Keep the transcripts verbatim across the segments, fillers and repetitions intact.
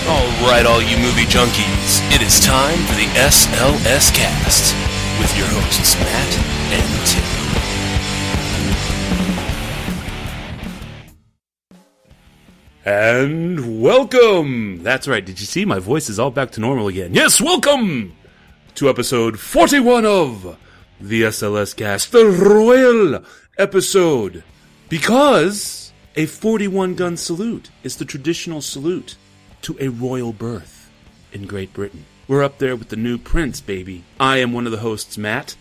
Alright, all you movie junkies, it is time for the S L S Cast, with your hosts Matt and Tim. And welcome! That's right, did you see? My voice is all back to normal again. Yes, welcome to episode forty-one of the S L S Cast, the Royal episode. Because a forty-one gun salute is the traditional salute to a royal birth in Great Britain. We're up there with the new prince, baby. I am one of the hosts, Matt.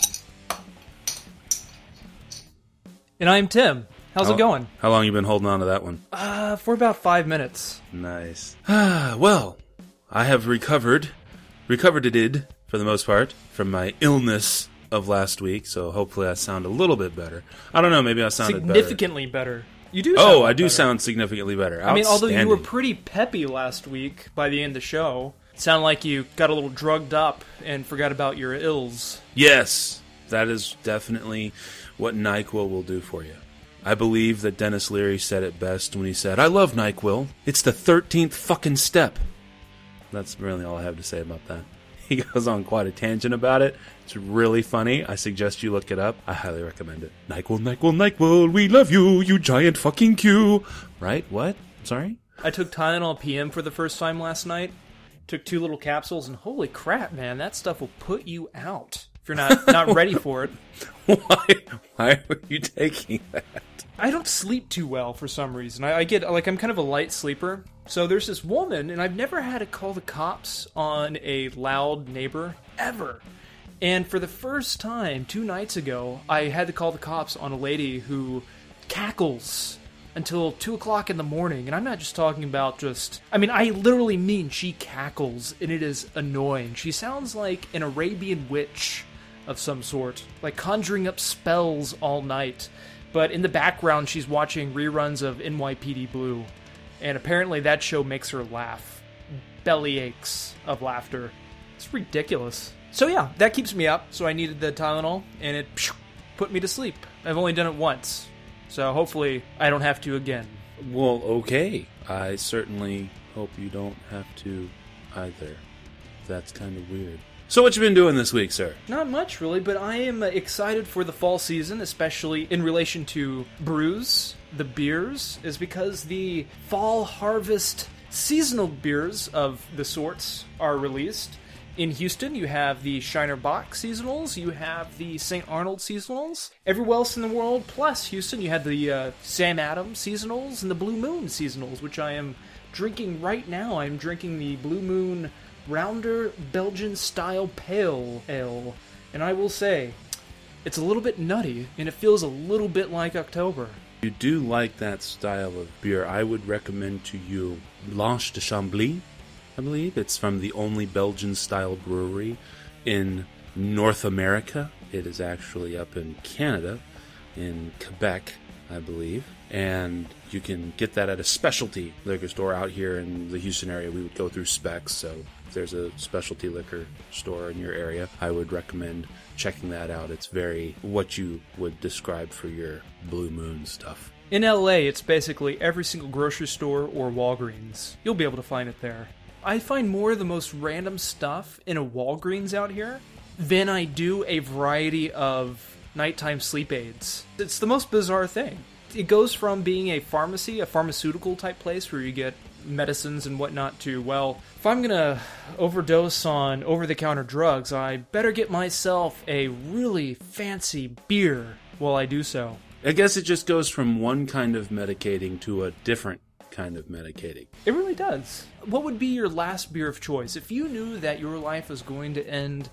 And I'm Tim. How's how, it going? How long you been holding on to that one? Uh, for about five minutes. Nice. Ah, well, I have recovered, recovered it did, for the most part, from my illness of last week, so hopefully I sound a little bit better. I don't know, maybe I sounded Significantly better. better. You do. Oh, sound I do better. sound significantly better. I mean, although you were pretty peppy last week by the end of the show, it sounded like you got a little drugged up and forgot about your ills. Yes, that is definitely what NyQuil will do for you. I believe that Dennis Leary said it best when he said, "I love NyQuil. It's the thirteenth fucking step." That's really all I have to say about that. He goes on quite a tangent about it. It's really funny. I suggest you look it up. I highly recommend it. NyQuil, NyQuil, NyQuil, we love you, you giant fucking Q. Right? What? Sorry? I took Tylenol P M for the first time last night. Took two little capsules, and holy crap, man, that stuff will put you out if you're not, not ready for it. Why? Why are you taking that? I don't sleep too well for some reason. I, I get, like, I'm kind of a light sleeper. So there's this woman, and I've never had to call the cops on a loud neighbor, ever. And for the first time, two nights ago, I had to call the cops on a lady who cackles until two o'clock in the morning. And I'm not just talking about just... I mean, I literally mean she cackles, and it is annoying. She sounds like an Arabian witch of some sort, like conjuring up spells all night. But in the background, she's watching reruns of N Y P D Blue. And apparently that show makes her laugh. Belly aches of laughter. It's ridiculous. So yeah, that keeps me up. So I needed the Tylenol, and it put me to sleep. I've only done it once. So hopefully I don't have to again. Well, okay. I certainly hope you don't have to either. That's kind of weird. So what you been doing this week, sir? Not much, really, but I am excited for the fall season, especially in relation to brews, the beers, is because the fall harvest seasonal beers of the sorts are released. In Houston, you have the Shiner Bock seasonals, you have the Saint Arnold seasonals. Everywhere else in the world, plus Houston, you had the uh, Sam Adams seasonals and the Blue Moon seasonals, which I am drinking right now. I'm drinking the Blue Moon Rounder Belgian-style Pale Ale. And I will say, it's a little bit nutty, and it feels a little bit like October. If you do like that style of beer, I would recommend to you Blanche de Chambly, I believe. It's from the only Belgian-style brewery in North America. It is actually up in Canada, in Quebec, I believe. And you can get that at a specialty liquor store out here in the Houston area. We would go through Specs, so if there's a specialty liquor store in your area, I would recommend checking that out. It's very what you would describe for your Blue Moon stuff. In L A, it's basically every single grocery store or Walgreens. You'll be able to find it there. I find more of the most random stuff in a Walgreens out here than I do a variety of nighttime sleep aids. It's the most bizarre thing. It goes from being a pharmacy, a pharmaceutical type place where you get medicines and whatnot to, well, if I'm gonna overdose on over-the-counter drugs, I better get myself a really fancy beer while I do so. I guess it just goes from one kind of medicating to a different kind of medicating. It really does. What would be your last beer of choice if you knew that your life was going to end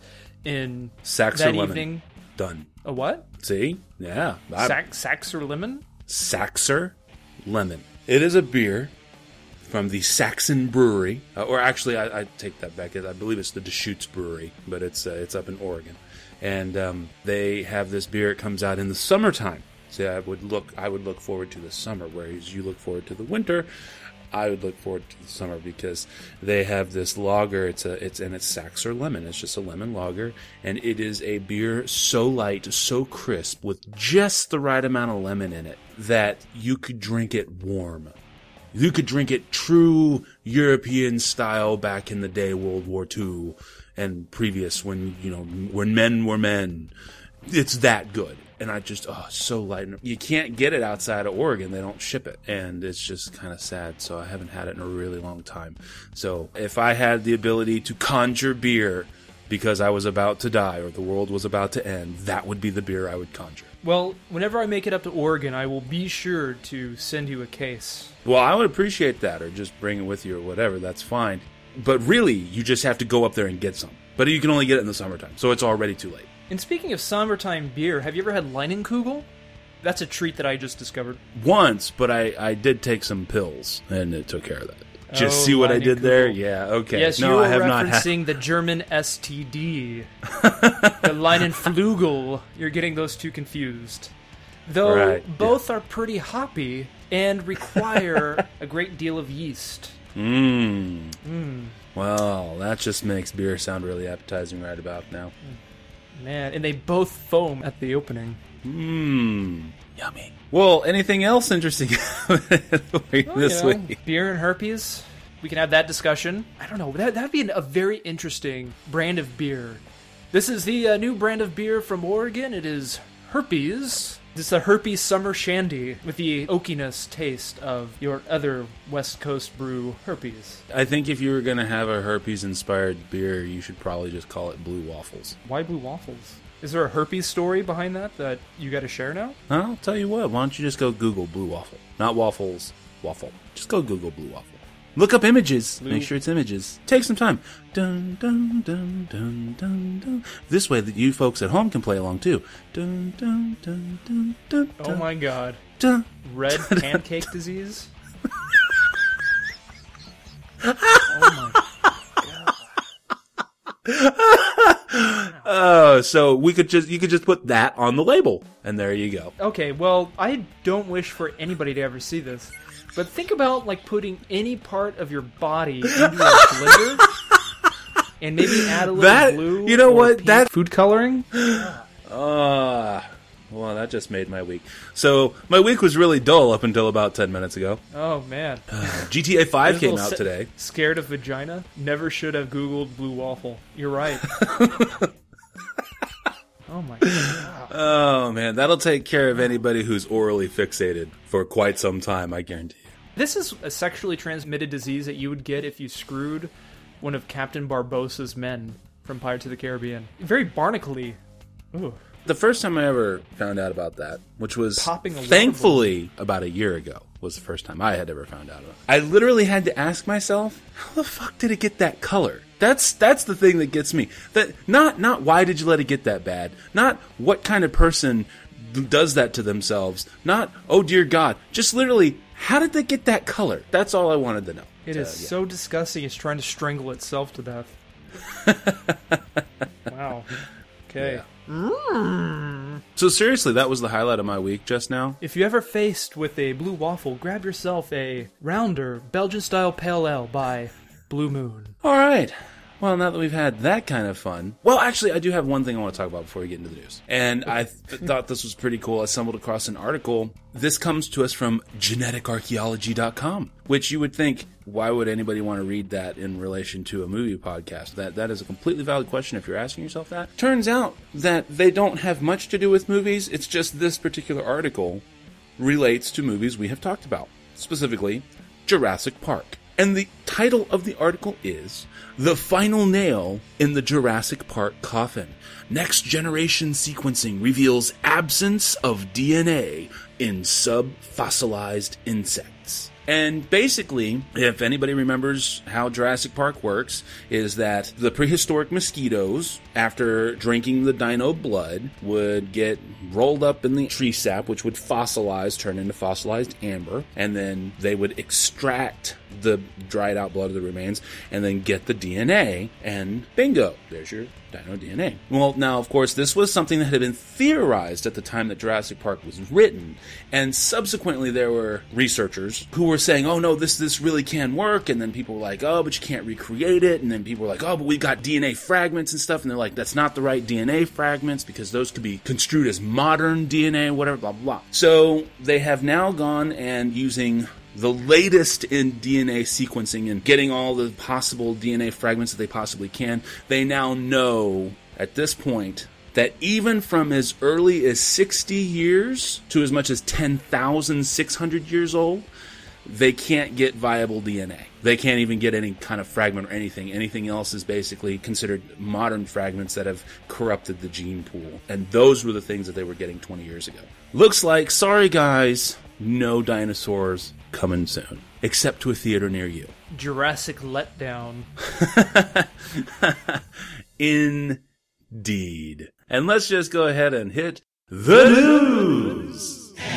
in Sax that or lemon. evening? Done. A what? See? Yeah. I- Sax, Sax or lemon? Saxer Lemon. It is a beer from the Saxon Brewery, uh, or actually, I, I take that back. I believe it's the Deschutes Brewery, but it's uh, it's up in Oregon, and um, they have this beer. It comes out in the summertime. So I would look, I would look forward to the summer, whereas you look forward to the winter. I would look forward to the summer because they have this lager. It's a, it's and it's Saxer Lemon. It's just a lemon lager, and it is a beer so light, so crisp, with just the right amount of lemon in it that you could drink it warm. You could drink it true European style back in the day, World War Two and previous, when, you know, when men were men. It's that good. And I just, oh, so light. You can't get it outside of Oregon. They don't ship it. And it's just kind of sad. So I haven't had it in a really long time. So if I had the ability to conjure beer because I was about to die or the world was about to end, that would be the beer I would conjure. Well, whenever I make it up to Oregon, I will be sure to send you a case. Well, I would appreciate that, or just bring it with you or whatever. That's fine. But really, you just have to go up there and get some. But you can only get it in the summertime, so it's already too late. And speaking of summertime beer, have you ever had Leinenkugel? That's a treat that I just discovered. Once, but I, I did take some pills, and it took care of that. Just oh, see what I did there? Leinenkugel. Yeah, okay. Yes, no, you were I have referencing not the German S T D. The Leinenflugel. You're getting those two confused. Though Right, both are pretty hoppy and require a great deal of yeast. Mmm. Mm. Well, that just makes beer sound really appetizing right about now. Man, and they both foam at the opening. Mmm. Yummy. Well, anything else interesting Well, this you know, week? beer and herpes. We can have that discussion. I don't know. That that'd be a very interesting brand of beer. This is the uh, new brand of beer from Oregon. It is Herpes. This is a Herpes Summer Shandy with the oakiness taste of your other West Coast brew Herpes. I think if you were going to have a herpes-inspired beer, you should probably just call it Blue Waffles. Why blue waffles? Is there a herpes story behind that that you got to share now? I'll tell you what, why don't you just go Google Blue Waffle? Not waffles, waffle. Just go Google Blue Waffle. Look up images. Blue. Make sure it's images. Take some time. Dun, dun, dun, dun, dun, dun. This way that you folks at home can play along too. Dun, dun, dun, dun, dun, Oh my god. dun. Red pancake disease? Oh my Oh, so we could just you could just put that on the label, and there you go. Okay, well, I don't wish for anybody to ever see this, but think about like putting any part of your body into a blender and maybe add a little That- blue. you know or what, pink that- food coloring. Ah, well, that just made my week. So my week was really dull up until about ten minutes ago. Oh man, G T A five This came little out se- today. Scared of vagina? Never should have Googled blue waffle. You're right. Oh my god. Oh man, that'll take care of anybody who's orally fixated for quite some time, I guarantee you. This is a sexually transmitted disease that you would get if you screwed one of Captain Barbossa's men from Pirates of the Caribbean. Very barnacle-y. Ooh. The first time I ever found out about that, which was Popping a water thankfully about a year ago, was the first time I had ever found out about it. I literally had to ask myself, how the fuck did it get that color? That's that's the thing that gets me. That not not why did you let it get that bad? Not what kind of person does that to themselves? Not oh dear God. Just literally, how did they get that color? That's all I wanted to know. It So, is yeah. so disgusting. It's trying to strangle itself to death. Wow. Okay. Yeah. So seriously, that was the highlight of my week just now. If you ever faced with a blue waffle, grab yourself a rounder Belgian-style pale ale by Blue Moon. All right. Well, now that we've had that kind of fun... Well, actually, I do have one thing I want to talk about before we get into the news. And I th- thought this was pretty cool. I stumbled across an article. This comes to us from genetic archaeology dot com, which you would think, why would anybody want to read that in relation to a movie podcast? That That is a completely valid question if you're asking yourself that. Turns out that they don't have much to do with movies. It's just this particular article relates to movies we have talked about, specifically Jurassic Park. And the title of the article is The Final Nail in the Jurassic Park Coffin. Next generation sequencing reveals absence of D N A in sub-fossilized insects. And basically, if anybody remembers how Jurassic Park works, is that the prehistoric mosquitoes, after drinking the dino blood, would get rolled up in the tree sap, which would fossilize, turn into fossilized amber, and then they would extract the dried out blood of the remains, and then get the D N A, and bingo, there's your dino D N A. Well, now, of course, this was something that had been theorized at the time that Jurassic Park was written, and subsequently there were researchers who were saying, oh no, this this really can work, and then people were like, oh, but you can't recreate it, and then people were like, oh, but we got D N A fragments and stuff, and they're like, that's not the right D N A fragments, because those could be construed as modern D N A, whatever, blah, blah, blah. So they have now gone and using the latest in D N A sequencing and getting all the possible D N A fragments that they possibly can, they now know at this point that even from as early as sixty years to as much as ten thousand six hundred years old, they can't get viable D N A. They can't even get any kind of fragment or anything. Anything else is basically considered modern fragments that have corrupted the gene pool. And those were the things that they were getting twenty years ago. Looks like, sorry guys, no dinosaurs coming soon. Except to a theater near you. Jurassic letdown. Indeed. And let's just go ahead and hit the news.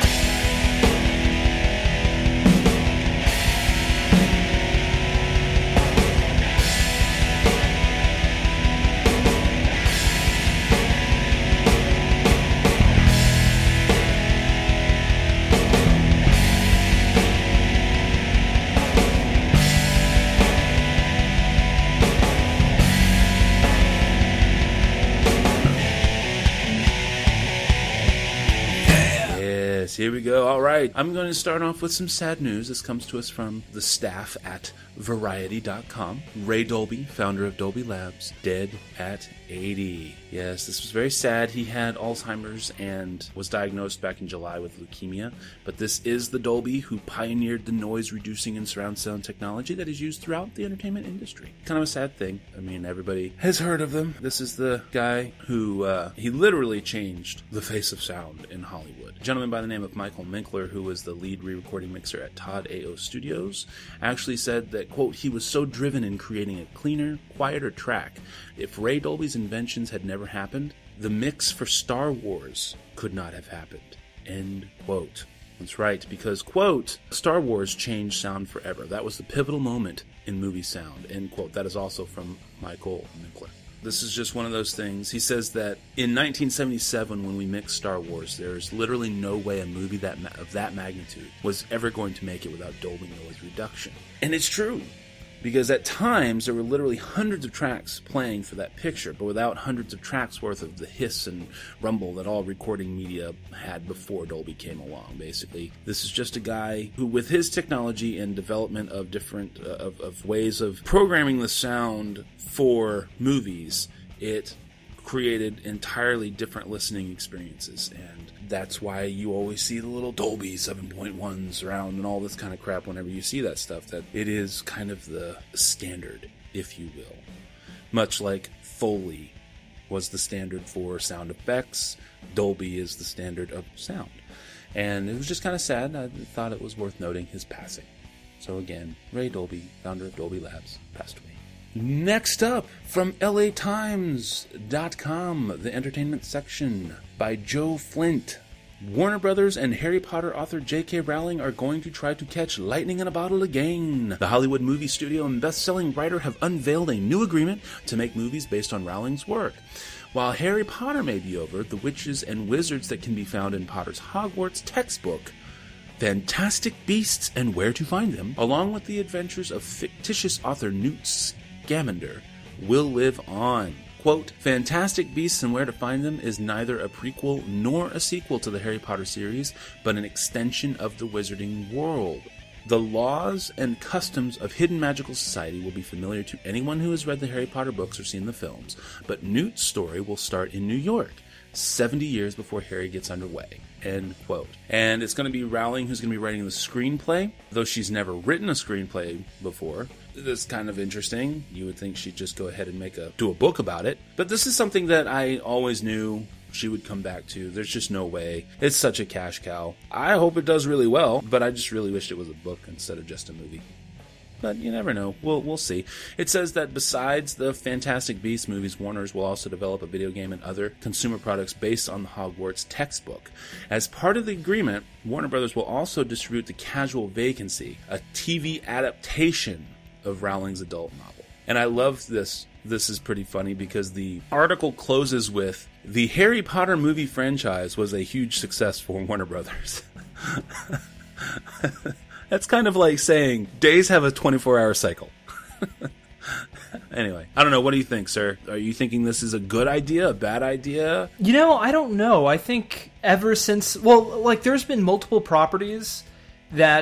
Here we go. All right. I'm going to start off with some sad news. This comes to us from the staff at Variety dot com. Ray Dolby, founder of Dolby Labs, dead at eighty. Yes, this was very sad. He had Alzheimer's and was diagnosed back in July with leukemia. But this is the Dolby who pioneered the noise-reducing and surround sound technology that is used throughout the entertainment industry. Kind of a sad thing. I mean, everybody has heard of them. This is the guy who, uh, he literally changed the face of sound in Hollywood. A gentleman by the name of Michael Minkler, who was the lead re-recording mixer at Todd A O Studios, actually said that, quote, he was so driven in creating a cleaner, quieter track. If Ray Dolby's inventions had never happened, the mix for Star Wars could not have happened. End quote. That's right, because, quote, Star Wars changed sound forever. That was the pivotal moment in movie sound. End quote. That is also from Michael Minkler. This is just one of those things. He says that in nineteen seventy-seven, when we mixed Star Wars, there's literally no way a movie that ma- of that magnitude was ever going to make it without Dolby noise reduction. And it's true, because at times there were literally hundreds of tracks playing for that picture, but without hundreds of tracks worth of the hiss and rumble that all recording media had before Dolby came along, basically. This is just a guy who, with his technology and development of different uh, of, of ways of programming the sound for movies, it created entirely different listening experiences, and that's why you always see the little Dolby seven point ones around and all this kind of crap whenever you see that stuff, that it is kind of the standard, if you will. Much like Foley was the standard for sound effects, Dolby is the standard of sound. And it was just kind of sad. I thought it was worth noting his passing. So again, Ray Dolby, founder of Dolby Labs, passed away. Next up, from L A Times dot com, the entertainment section, by Joe Flint. Warner Brothers and Harry Potter author J K Rowling are going to try to catch lightning in a bottle again. The Hollywood movie studio and best-selling writer have unveiled a new agreement to make movies based on Rowling's work. While Harry Potter may be over, the witches and wizards that can be found in Potter's Hogwarts textbook, Fantastic Beasts and Where to Find Them, along with the adventures of fictitious author Newt Scamander, will live on. Quote, Fantastic Beasts and Where to Find Them is neither a prequel nor a sequel to the Harry Potter series, but an extension of the wizarding world. The laws and customs of Hidden Magical Society will be familiar to anyone who has read the Harry Potter books or seen the films, but Newt's story will start in New York, seventy years before Harry gets underway. End quote. And it's going to be Rowling who's going to be writing the screenplay, though she's never written a screenplay before. That's kind of interesting. You would think she'd just go ahead and make a do a book about it. But this is something that I always knew she would come back to. There's just no way. It's such a cash cow. I hope it does really well, but I just really wish it was a book instead of just a movie. But you never know. We'll we'll see. It says that besides the Fantastic Beasts movies, Warner's will also develop a video game and other consumer products based on the Hogwarts textbook. As part of the agreement, Warner Brothers will also distribute The Casual Vacancy, a T V adaptation of Rowling's adult novel. And I love this. This is pretty funny because the article closes with, the Harry Potter movie franchise was a huge success for Warner Brothers. That's kind of like saying, days have a twenty-four hour cycle. Anyway, I don't know. What do you think, sir? Are you thinking this is a good idea, a bad idea? You know, I don't know. I think ever since, well, like there's been multiple properties that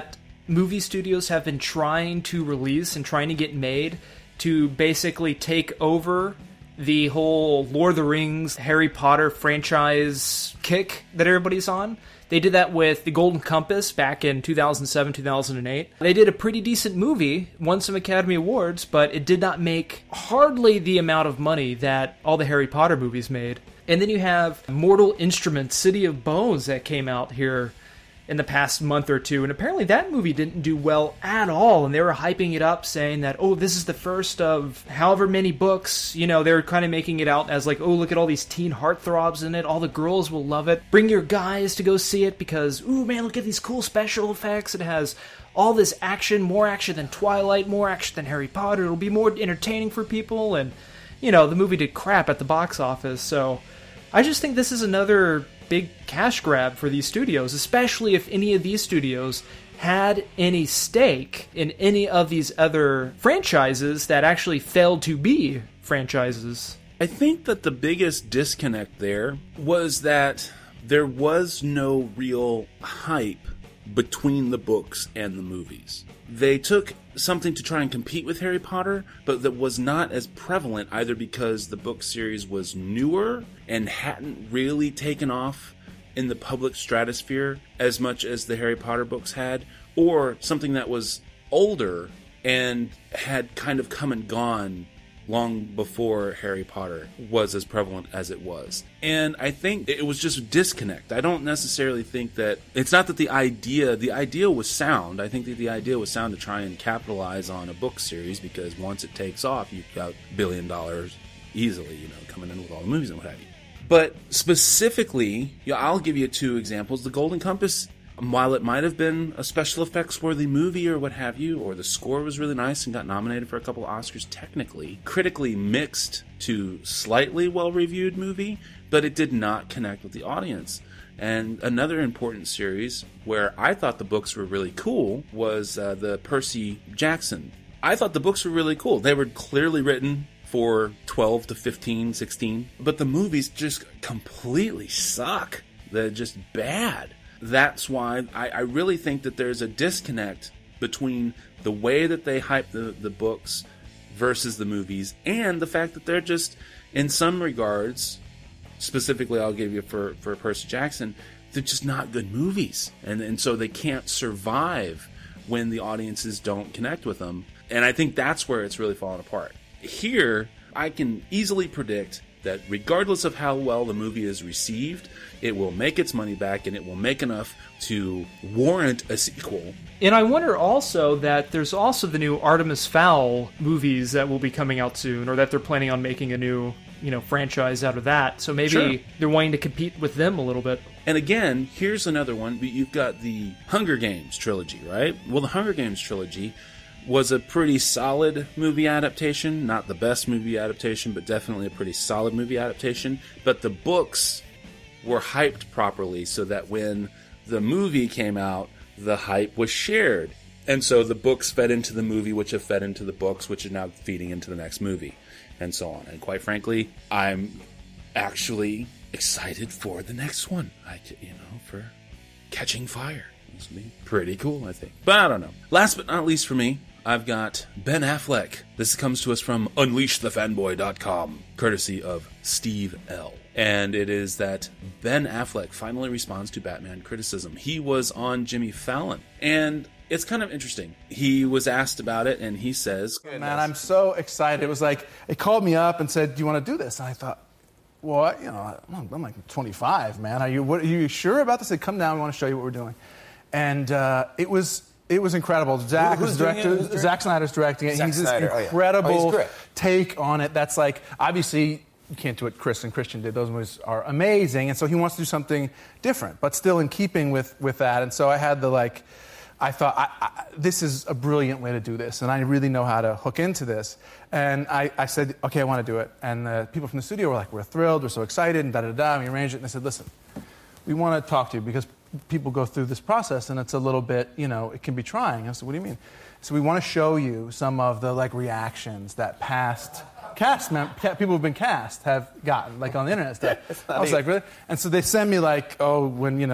movie studios have been trying to release and trying to get made to basically take over the whole Lord of the Rings, Harry Potter franchise kick that everybody's on. They did that with The Golden Compass back in two thousand seven, two thousand eight. They did a pretty decent movie, won some Academy Awards, but it did not make hardly the amount of money that all the Harry Potter movies made. And then you have Mortal Instruments, City of Bones, that came out here in the past month or two, and apparently that movie didn't do well at all, and they were hyping it up, saying that, oh, this is the first of however many books. You know, they were kind of making it out as like, oh, look at all these teen heartthrobs in it, all the girls will love it. Bring your guys to go see it, because, ooh, man, look at these cool special effects. It has all this action, more action than Twilight, more action than Harry Potter. It'll be more entertaining for people, and, you know, the movie did crap at the box office, so I just think this is another big cash grab for these studios, especially if any of these studios had any stake in any of these other franchises that actually failed to be franchises. I think that the biggest disconnect there was that there was no real hype between the books and the movies. They took something to try and compete with Harry Potter, but that was not as prevalent, either because the book series was newer and hadn't really taken off in the public stratosphere as much as the Harry Potter books had, or something that was older and had kind of come and gone long before Harry Potter was as prevalent as it was. And I think it was just a disconnect. I don't necessarily think that... It's not that the idea... The idea was sound. I think that the idea was sound to try and capitalize on a book series, because once it takes off, you've got a billion dollars easily, you know, coming in with all the movies and what have you. But specifically, yeah, I'll give you two examples. The Golden Compass, while it might have been a special effects worthy movie or what have you, or the score was really nice and got nominated for a couple of Oscars, technically, critically mixed to slightly well-reviewed movie, but it did not connect with the audience. And another important series where I thought the books were really cool was uh, the Percy Jackson. I thought the books were really cool. They were clearly written for twelve to fifteen, sixteen, but the movies just completely suck. They're just bad. That's why I, I really think that there's a disconnect between the way that they hype the, the books versus the movies, and the fact that they're just, in some regards, specifically I'll give you for, for Percy Jackson, they're just not good movies. And, and so they can't survive when the audiences don't connect with them. And I think that's where it's really fallen apart. Here, I can easily predict that regardless of how well the movie is received, it will make its money back, and it will make enough to warrant a sequel. And I wonder also that there's also the new Artemis Fowl movies that will be coming out soon, or that they're planning on making a new, you know, franchise out of that. So maybe sure. They're wanting to compete with them a little bit. And again, here's another one. You've got the Hunger Games trilogy, right? Well, the Hunger Games trilogy was a pretty solid movie adaptation. Not the best movie adaptation, but definitely a pretty solid movie adaptation. But the books were hyped properly so that when the movie came out, the hype was shared. And so the books fed into the movie, which have fed into the books, which are now feeding into the next movie, and so on. And quite frankly, I'm actually excited for the next one. I, you know, for Catching Fire. It's going to be pretty cool, I think. But I don't know. Last but not least for me, I've got Ben Affleck. This comes to us from unleash the fanboy dot com, courtesy of Steve L. And it is that Ben Affleck finally responds to Batman criticism. He was on Jimmy Fallon, and it's kind of interesting. He was asked about it, and he says, man, I'm so excited. It was like, it called me up and said, do you want to do this? And I thought, well, you know, I'm like twenty-five, man. Are you, what, are you sure about this? They said, come down, we want to show you what we're doing. And uh, it was... It was incredible. Zach Who's was director. Zack Snyder's directing it. Zack he's this Snyder. incredible Oh, yeah. oh, take on it. That's like, obviously, you can't do what Chris and Christian did. Those movies are amazing, and so he wants to do something different, but still in keeping with, with that. And so I had the like, I thought I, I, this is a brilliant way to do this, and I really know how to hook into this. And I, I said, okay, I want to do it. And the people from the studio were like, we're thrilled, we're so excited, and da da da. And we arranged it, and I said, listen, we want to talk to you because people go through this process and it's a little bit, you know, it can be trying. I said, what do you mean? So we want to show you some of the like reactions that past cast mem- people who've been cast have gotten, like on the internet stuff. I was like, really? And so they send me like, oh, when, you know,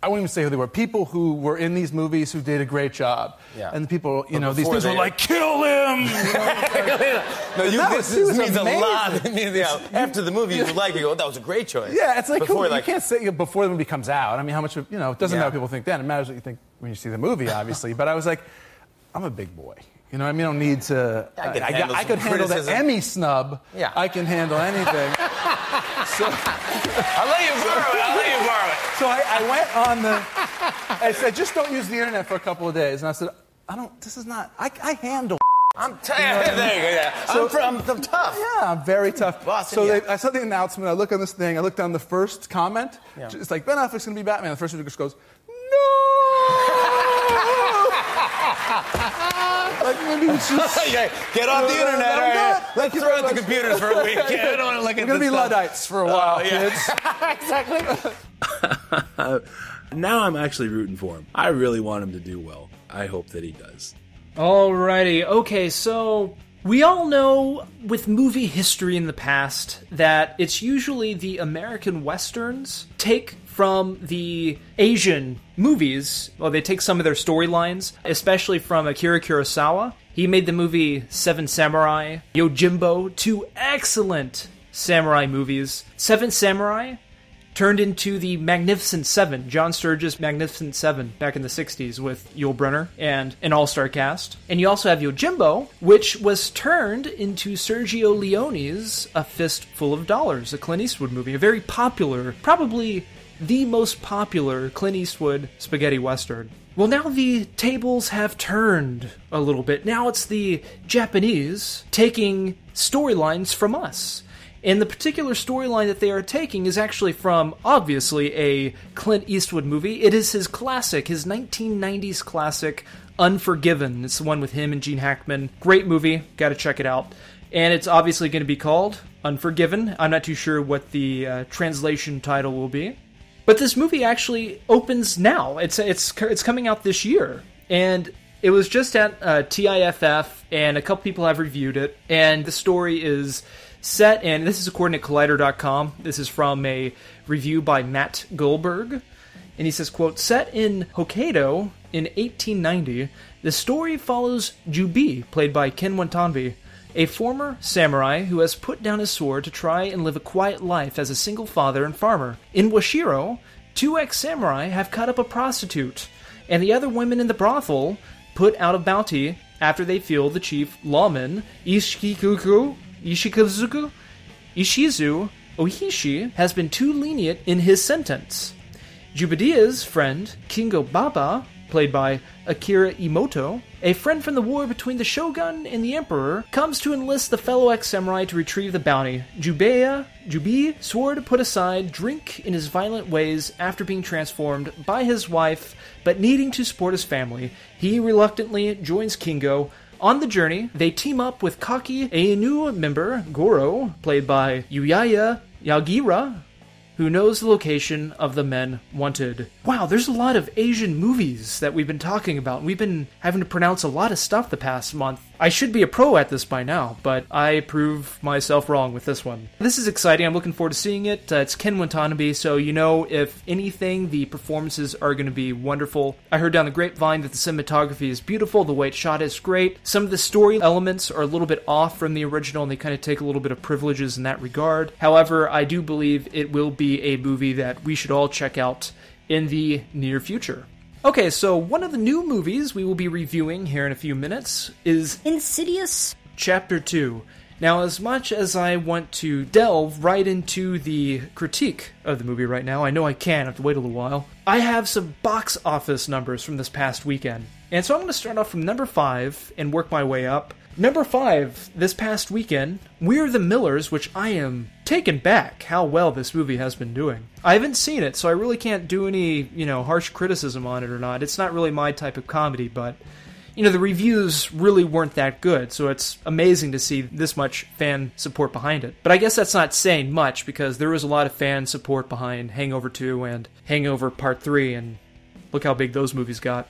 I wouldn't even say who they were. People who were in these movies who did a great job. Yeah. And the people, you But know, these before things were they- like, kill him! You know? no, you, No, this, she was this means amazing. a lot. It means, you know, after the movie, you like it. Go, that was a great choice. Yeah, it's like, before, cool. like You can't say before the movie comes out. I mean, how much of, you know, it doesn't Yeah. matter what people think then. It matters what you think when you see the movie, obviously. But I was like, I'm a big boy. You know what I mean? I don't need to. I could I, handle I some could handle the criticism. Emmy snub. Yeah. I can handle anything. so, I'll let you borrow it. I'll let you borrow it. so I, I went on the. I said, just don't use the internet for a couple of days. And I said, I don't. This is not. I, I handle. I'm t- there you go. Yeah. So- I'm, fr- I'm, I'm tough. Yeah, I'm very tough. Boston, so yeah. they, I saw the announcement. I look on this thing. I look down the first comment. Yeah. It's like Ben Affleck's gonna be Batman. The first one just goes, no. Like maybe it's just. Okay, get off the No, no, internet. no, all I'm right? not. Let's Thank you throw very out the much. computers for a week. Yeah, I don't want to look We're at gonna this be stuff. Luddites for a while, Oh, yeah. kids. exactly. Now I'm actually rooting for him. I really want him to do well. I hope that he does. Alrighty, okay, so we all know with movie history in the past that it's usually the American Westerns take from the Asian movies. Well, they take some of their storylines, especially from Akira Kurosawa. He made the movie Seven Samurai, Yojimbo, two excellent samurai movies. Seven Samurai turned into the Magnificent Seven, John Sturges' Magnificent Seven, back in the sixties with Yul Brynner and an all-star cast. And you also have Yojimbo, which was turned into Sergio Leone's A Fistful of Dollars, a Clint Eastwood movie, a very popular, probably the most popular Clint Eastwood spaghetti western. Well, now the tables have turned a little bit. Now it's the Japanese taking storylines from us. And the particular storyline that they are taking is actually from, obviously, a Clint Eastwood movie. It is his classic, his nineteen nineties classic, Unforgiven. It's the one with him and Gene Hackman. Great movie. Got to check it out. And it's obviously going to be called Unforgiven. I'm not too sure what the uh, translation title will be. But this movie actually opens now. It's it's it's coming out this year. And it was just at uh, T I F F, and a couple people have reviewed it. And the story is set, and this is according to Collider dot com. This is from a review by Matt Goldberg. And he says, quote, set in Hokkaido in eighteen ninety, the story follows Jubi, played by Ken Watanabe, a former samurai who has put down his sword to try and live a quiet life as a single father and farmer. In Washiro, two ex-samurai have cut up a prostitute, and the other women in the brothel put out a bounty after they feel the chief lawman, Ishikuku, Ishikazuku, Ishizu Ohishi, has been too lenient in his sentence. Jubadia's friend, Kingo Baba, played by Akira Imoto, a friend from the war between the shogun and the emperor, comes to enlist the fellow ex-samurai to retrieve the bounty. Jubei, Jubi swore to put aside drink in his violent ways after being transformed by his wife, but needing to support his family. He reluctantly joins Kingo. On the journey, they team up with Kaki, a new member, Goro, played by Yuyaya Yagira, who knows the location of the men wanted. Wow, there's a lot of Asian movies that we've been talking about. We've been having to pronounce a lot of stuff the past month. I should be a pro at this by now, but I prove myself wrong with this one. This is exciting. I'm looking forward to seeing it. Uh, it's Ken Watanabe, so you know, if anything, the performances are going to be wonderful. I heard down the grapevine that the cinematography is beautiful, the way it's shot is great. Some of the story elements are a little bit off from the original, and they kind of take a little bit of privileges in that regard. However, I do believe it will be a movie that we should all check out in the near future. Okay, so one of the new movies we will be reviewing here in a few minutes is Insidious Chapter two. Now, as much as I want to delve right into the critique of the movie right now, I know I can, I have to wait a little while, I have some box office numbers from this past weekend. And so I'm going to start off from number five and work my way up. Number five, this past weekend, We're the Millers, which I am taken back how well this movie has been doing. I haven't seen it, so I really can't do any, you know, harsh criticism on it or not. It's not really my type of comedy, but, you know, the reviews really weren't that good, so it's amazing to see this much fan support behind it. But I guess that's not saying much, because there was a lot of fan support behind Hangover two and Hangover Part three, and look how big those movies got.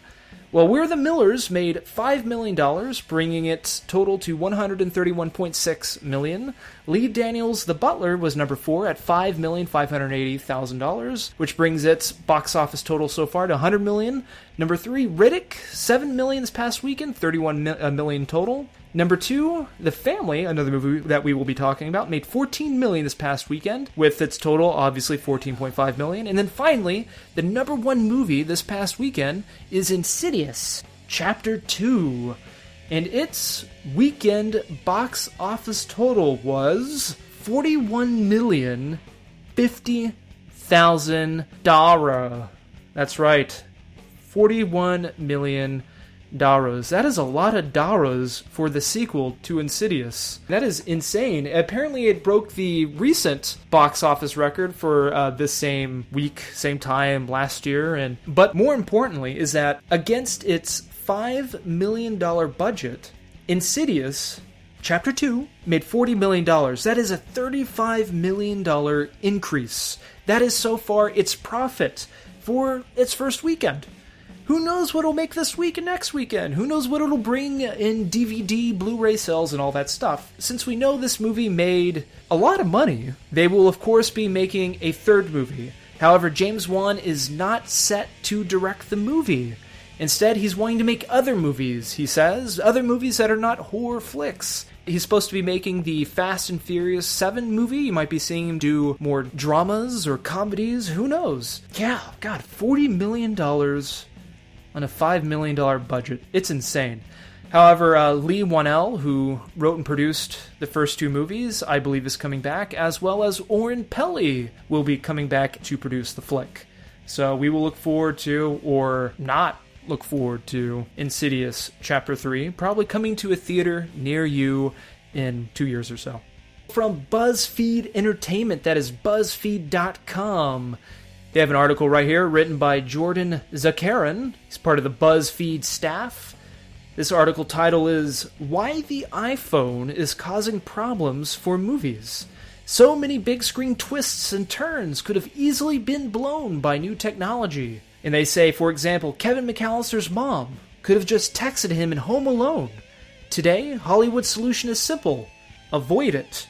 Well, We're the Millers made five million dollars, bringing its total to one hundred thirty-one point six million dollars. Lee Daniels' The Butler was number four at five million five hundred eighty thousand dollars, which brings its box office total so far to one hundred million dollars. Number three, Riddick, seven million dollars this past weekend, thirty-one million dollars total. Number two, The Family, another movie that we will be talking about, made fourteen million dollars this past weekend, with its total, obviously, fourteen point five million dollars. And then finally, the number one movie this past weekend is Insidious, Chapter two. And its weekend box office total was forty-one million fifty thousand dollars. That's right, forty-one million dollars. That is a lot of dollars for the sequel to Insidious. That is insane. Apparently it broke the recent box office record for uh, this same week, same time last year. And but more importantly is that against its five million dollars budget, Insidious Chapter two made forty million dollars. That is a thirty-five million dollars increase. That is so far its profit for its first weekend. Who knows what it'll make this week and next weekend? Who knows what it'll bring in D V D, Blu-ray sales, and all that stuff? Since we know this movie made a lot of money, they will of course be making a third movie. However, James Wan is not set to direct the movie. Instead, he's wanting to make other movies, he says. Other movies that are not horror flicks. He's supposed to be making the Fast and Furious seven movie. You might be seeing him do more dramas or comedies. Who knows? Yeah, God, forty million dollars on a five million dollars budget. It's insane. However, uh, Lee Whannell, who wrote and produced the first two movies, I believe is coming back, as well as Oren Peli will be coming back to produce the flick. So we will look forward to, or not look forward to, Insidious Chapter three, probably coming to a theater near you in two years or so. From BuzzFeed Entertainment, that is BuzzFeed dot com. They have an article right here written by Jordan Zakarin. He's part of the BuzzFeed staff. This article title is Why the iPhone is Causing Problems for Movies. So many big screen twists and turns could have easily been blown by new technology. And they say, for example, Kevin McAllister's mom could have just texted him in Home Alone. Today, Hollywood's solution is simple. Avoid it.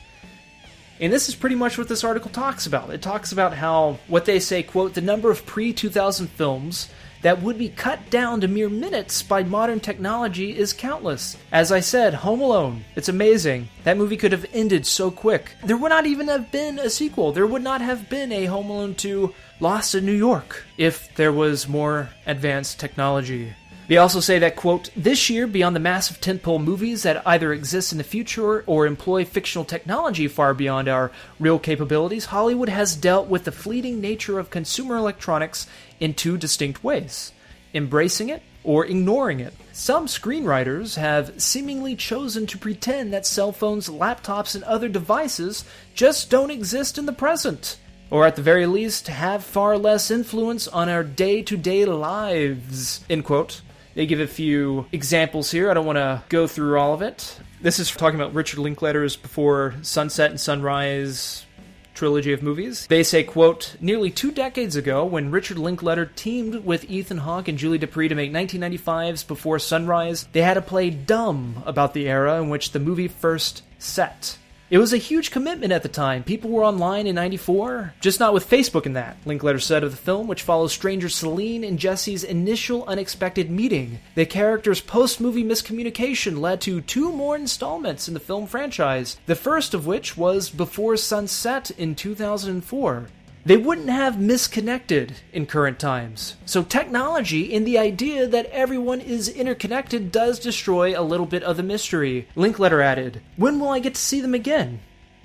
And this is pretty much what this article talks about. It talks about how, what they say, quote, the number of pre two thousand films that would be cut down to mere minutes by modern technology is countless. As I said, Home Alone, it's amazing. That movie could have ended so quick. There would not even have been a sequel. There would not have been a Home Alone two Lost in New York if there was more advanced technology. They also say that, quote, this year, beyond the massive tentpole movies that either exist in the future or employ fictional technology far beyond our real capabilities, Hollywood has dealt with the fleeting nature of consumer electronics in two distinct ways: embracing it or ignoring it. Some screenwriters have seemingly chosen to pretend that cell phones, laptops, and other devices just don't exist in the present, or at the very least have far less influence on our day-to-day lives, end quote. They give a few examples here. I don't want to go through all of it. This is talking about Richard Linklater's Before Sunset and Sunrise trilogy of movies. They say, quote, nearly two decades ago, when Richard Linklater teamed with Ethan Hawke and Julie Dupree to make nineteen ninety-five's Before Sunrise, they had to play dumb about the era in which the movie first set. It was a huge commitment at the time. People were online in ninety-four, just not with Facebook and that, Linklater said of the film, which follows stranger Celine and Jesse's initial unexpected meeting. The characters' post-movie miscommunication led to two more installments in the film franchise, the first of which was Before Sunset in two thousand four. They wouldn't have misconnected in current times. So technology and the idea that everyone is interconnected does destroy a little bit of the mystery. Linklater added, when will I get to see them again?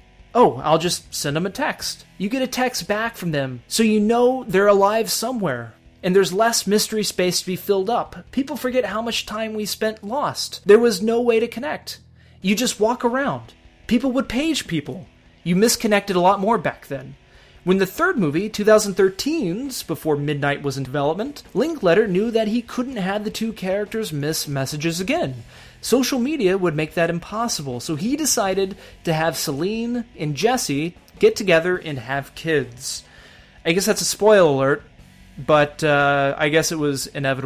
Oh, I'll just send them a text. You get a text back from them, so you know they're alive somewhere. And there's less mystery space to be filled up. People forget how much time we spent lost. There was no way to connect. You just walk around. People would page people. You misconnected a lot more back then. When the third movie, twenty thirteen's Before Midnight, was in development, Linklater knew that he couldn't have the two characters miss messages again. Social media would make that impossible, so he decided to have Celine and Jesse get together and have kids. I guess that's a spoiler alert, but uh, I guess it was inevitable.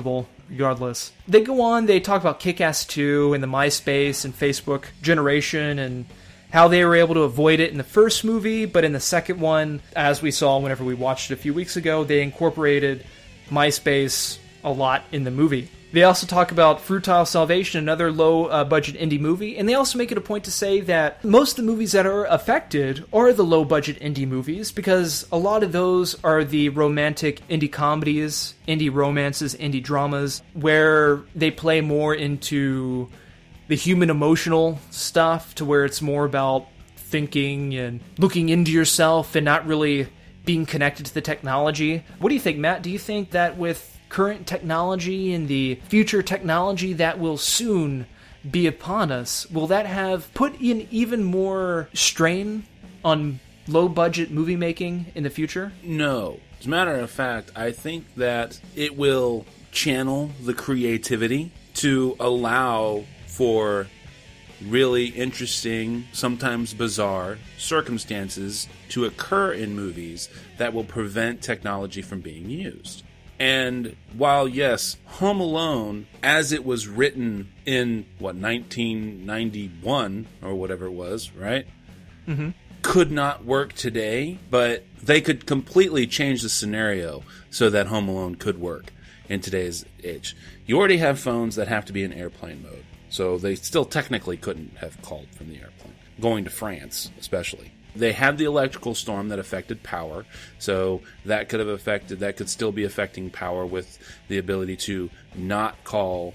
regardless. They go on, they talk about Kick-Ass two and the MySpace and Facebook generation and how they were able to avoid it in the first movie, but in the second one, as we saw whenever we watched it a few weeks ago, they incorporated MySpace a lot in the movie. They also talk about Fruitile Salvation, another low-budget indie movie, and they also make it a point to say that most of the movies that are affected are the low-budget indie movies, because a lot of those are the romantic indie comedies, indie romances, indie dramas, where they play more into the human emotional stuff, to where it's more about thinking and looking into yourself and not really being connected to the technology. What do you think, Matt? Do you think that with current technology and the future technology that will soon be upon us, will that have put in even more strain on low-budget movie making in the future? No. As a matter of fact, I think that it will channel the creativity to allow for really interesting, sometimes bizarre circumstances to occur in movies that will prevent technology from being used. And while, yes, Home Alone, as it was written in, what, nineteen ninety-one or whatever it was, right? Mm-hmm. Could not work today, but they could completely change the scenario so that Home Alone could work in today's age. You already have phones that have to be in airplane mode, so they still technically couldn't have called from the airplane, going to France especially. They had the electrical storm that affected power, so that could have affected, that could still be affecting power with the ability to not call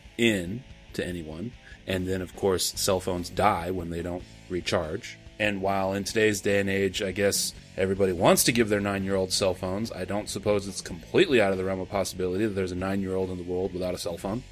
in to anyone. And then, of course, cell phones die when they don't recharge. And while in today's day and age, I guess everybody wants to give their nine-year-old cell phones, I don't suppose it's completely out of the realm of possibility that there's a nine-year-old in the world without a cell phone.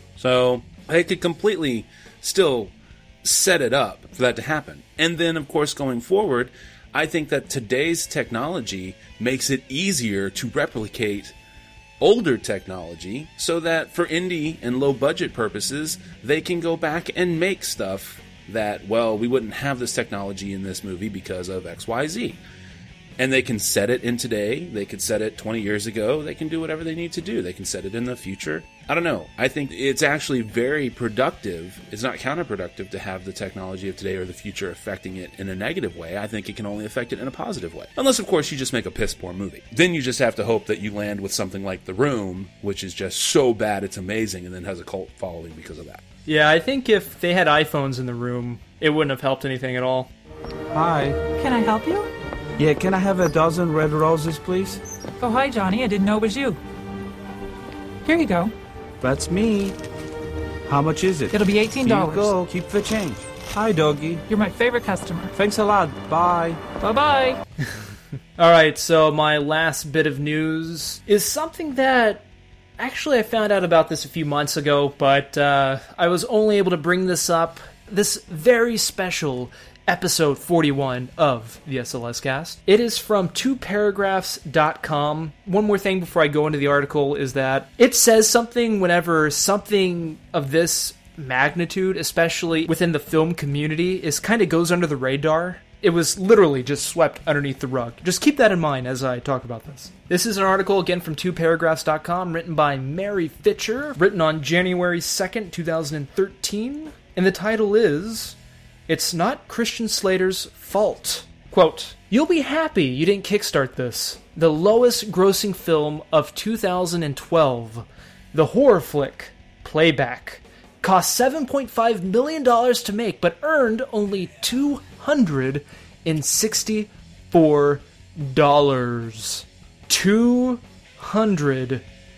So they could completely still set it up for that to happen. And then, of course, going forward, I think that today's technology makes it easier to replicate older technology so that for indie and low-budget purposes, they can go back and make stuff that, well, we wouldn't have this technology in this movie because of X Y Z. And they can set it in today, they could set it twenty years ago, they can do whatever they need to do, they can set it in the future. I don't know. I think it's actually very productive, it's not counterproductive to have the technology of today or the future affecting it in a negative way. I think it can only affect it in a positive way. Unless, of course, you just make a piss-poor movie. Then you just have to hope that you land with something like The Room, which is just so bad it's amazing, and then has a cult following because of that. Yeah, I think if they had iPhones in the room, it wouldn't have helped anything at all. Hi. Can I help you? Yeah, can I have a dozen red roses, please? Oh, hi, Johnny. I didn't know it was you. Here you go. That's me. How much is it? It'll be eighteen dollars. Here you go. Keep the change. Hi, doggy. You're my favorite customer. Thanks a lot. Bye. Bye-bye. All right, so my last bit of news is something that actually I found out about this a few months ago, but uh, I was only able to bring this up, this very special episode forty-one of the S L S Cast. It is from two paragraphs dot com. One more thing before I go into the article is that it says something whenever something of this magnitude, especially within the film community, is kind of goes under the radar. It was literally just swept underneath the rug. Just keep that in mind as I talk about this. This is an article, again, from two paragraphs dot com, written by Mary Fitcher, written on January second, twenty thirteen. And the title is, "It's Not Christian Slater's Fault." Quote, "You'll be happy you didn't kickstart this. The lowest grossing film of two thousand twelve. The horror flick, Playback, cost seven point five million dollars to make, but earned only two hundred sixty-four dollars. two hundred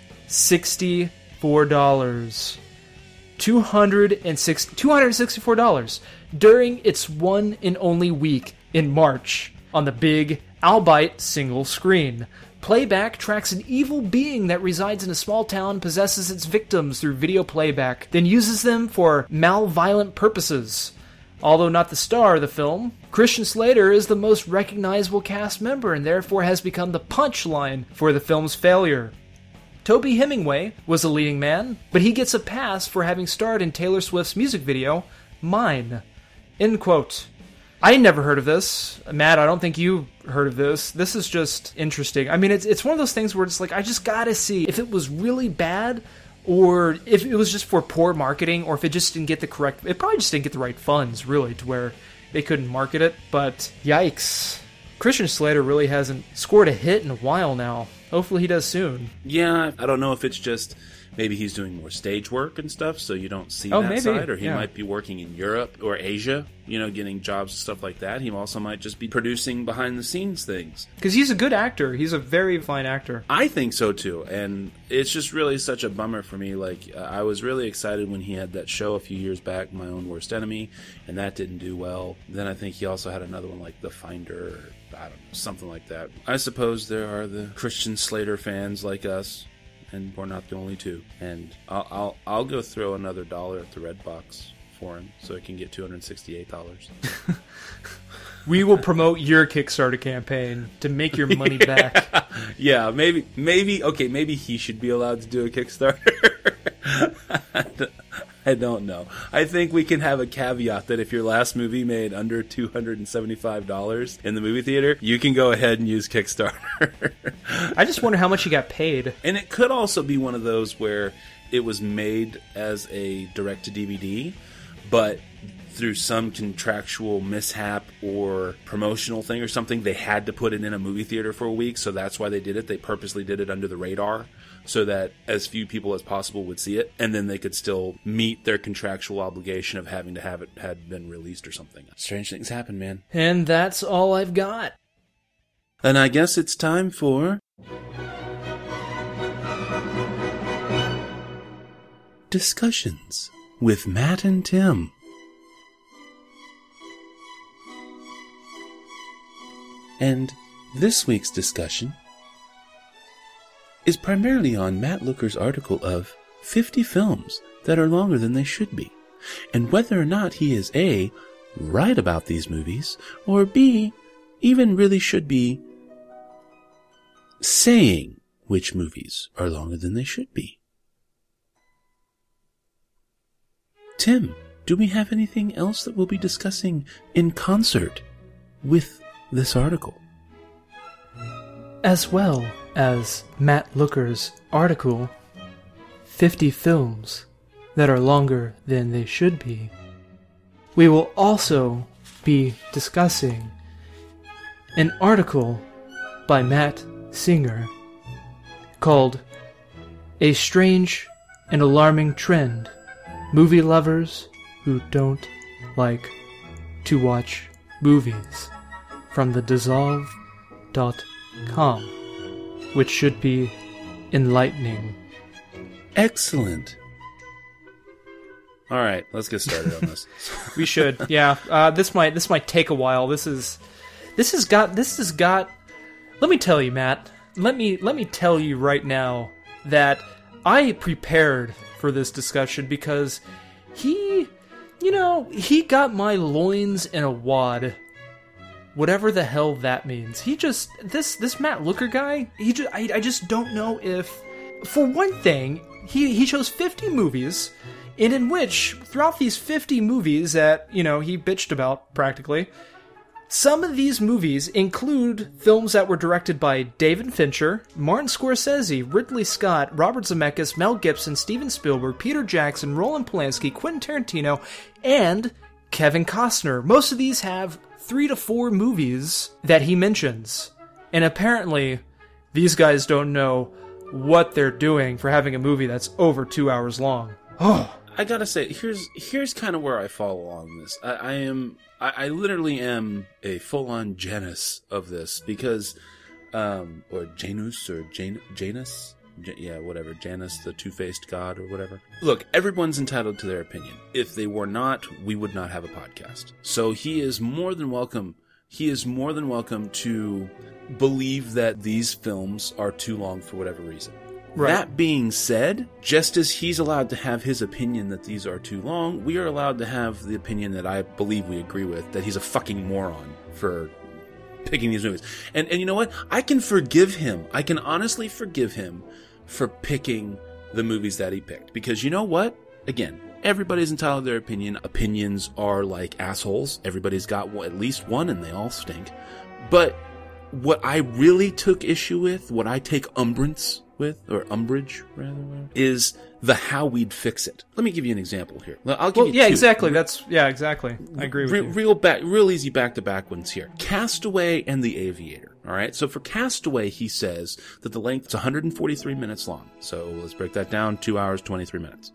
sixty-four dollars. two hundred sixty-four dollars during its one and only week in March on the big, albeit single screen. Playback tracks an evil being that resides in a small town, possesses its victims through video playback, then uses them for malevolent purposes. Although not the star of the film, Christian Slater is the most recognizable cast member and therefore has become the punchline for the film's failure. Toby Hemingway was the leading man, but he gets a pass for having starred in Taylor Swift's music video, Mine." End quote. I never heard of this. Matt, I don't think you heard of this. This is just interesting. I mean, it's it's one of those things where it's like, I just gotta see. If it was really bad, or if it was just for poor marketing, or if it just didn't get the correct... It probably just didn't get the right funds, really, to where they couldn't market it. But, yikes. Christian Slater really hasn't scored a hit in a while now. Hopefully he does soon. Yeah, I don't know if it's just... Maybe he's doing more stage work and stuff, so you don't see oh, that maybe. side. Or he yeah. might be working in Europe or Asia, you know, getting jobs and stuff like that. He also might just be producing behind-the-scenes things. Because he's a good actor. He's a very fine actor. I think so, too. And it's just really such a bummer for me. Like, uh, I was really excited when he had that show a few years back, My Own Worst Enemy, and that didn't do well. Then I think he also had another one like The Finder, or I don't know, something like that. I suppose there are the Christian Slater fans like us, and we're not the only two. And I'll I'll, I'll go throw another dollar at the Red Box for him so I can get two hundred sixty-eight dollars. We will promote your Kickstarter campaign to make your money back. Yeah, maybe, maybe, okay, maybe he should be allowed to do a Kickstarter. I don't know. I think we can have a caveat that if your last movie made under two hundred seventy-five dollars in the movie theater, you can go ahead and use Kickstarter. I just wonder how much he got paid. And it could also be one of those where it was made as a direct-to-D V D, but through some contractual mishap or promotional thing or something, they had to put it in a movie theater for a week, so that's why they did it. They purposely did it under the radar so that as few people as possible would see it, and then they could still meet their contractual obligation of having to have it had been released or something. Strange things happen, man. And that's all I've got. And I guess it's time for... Discussions with Matt and Tim. And this week's discussion is primarily on Matt Looker's article of fifty films that are longer than they should be, and whether or not he is A, right about these movies, or B, even really should be saying which movies are longer than they should be. Tim, do we have anything else that we'll be discussing in concert with this article? As well as Matt Looker's article, fifty films that are longer than they should be, we will also be discussing an article by Matt Singer called A Strange and Alarming Trend, Movie Lovers Who Don't Like to Watch Movies, from the dissolve dot com, which should be enlightening. Excellent. All right, let's get started on this. We should, yeah. Uh, this might this might take a while. This is this has got this has got. Let me tell you, Matt. Let me let me tell you right now that I prepared for this discussion because he, you know, he got my loins in a wad. Whatever the hell that means. He just, this this Matt Looker guy, he just, I, I just don't know if, for one thing, he, he chose fifty movies, and in which, throughout these fifty movies that, you know, he bitched about, practically, some of these movies include films that were directed by David Fincher, Martin Scorsese, Ridley Scott, Robert Zemeckis, Mel Gibson, Steven Spielberg, Peter Jackson, Roland Polanski, Quentin Tarantino, and Kevin Costner. Most of these have three to four movies that he mentions. And apparently, these guys don't know what they're doing for having a movie that's over two hours long. Oh, I gotta say, here's here's kind of where I fall along this. I, I am, I, I literally am a full-on Janus of this because, um, or Janus or Jan, Janus, J- yeah, whatever, Janus, the two-faced god or whatever. Look, everyone's entitled to their opinion. If they were not, we would not have a podcast. So he is more than welcome. He is more than welcome to believe that these films are too long for whatever reason. Right. That being said, just as he's allowed to have his opinion that these are too long, we are allowed to have the opinion that I believe we agree with, that he's a fucking moron for picking these movies. And and you know what? I can forgive him. I can honestly forgive him for picking the movies that he picked. Because you know what? Again, everybody's entitled to their opinion. Opinions are like assholes. Everybody's got at least one and they all stink. But what I really took issue with, what I take umbrance with, or umbrage rather, is the how we'd fix it. Let me give you an example here. I'll give well, you yeah, two. exactly. That's yeah, exactly. I agree with Re- you. Real back, real easy back-to-back ones here. Castaway and The Aviator. All right. So for Castaway, he says that the length is one hundred forty-three minutes long. So let's break that down: two hours twenty-three minutes.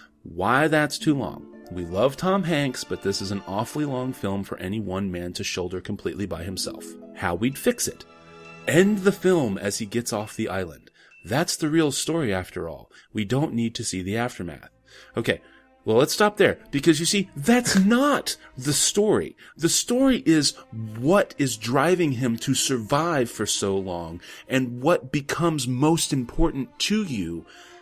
Why that's too long? We love Tom Hanks, but this is an awfully long film for any one man to shoulder completely by himself. How we'd fix it: end the film as he gets off the island. That's the real story after all. We don't need to see the aftermath. Okay, well, let's stop there, because you see, that's not the story. The story is what is driving him to survive for so long, and what becomes most important to you,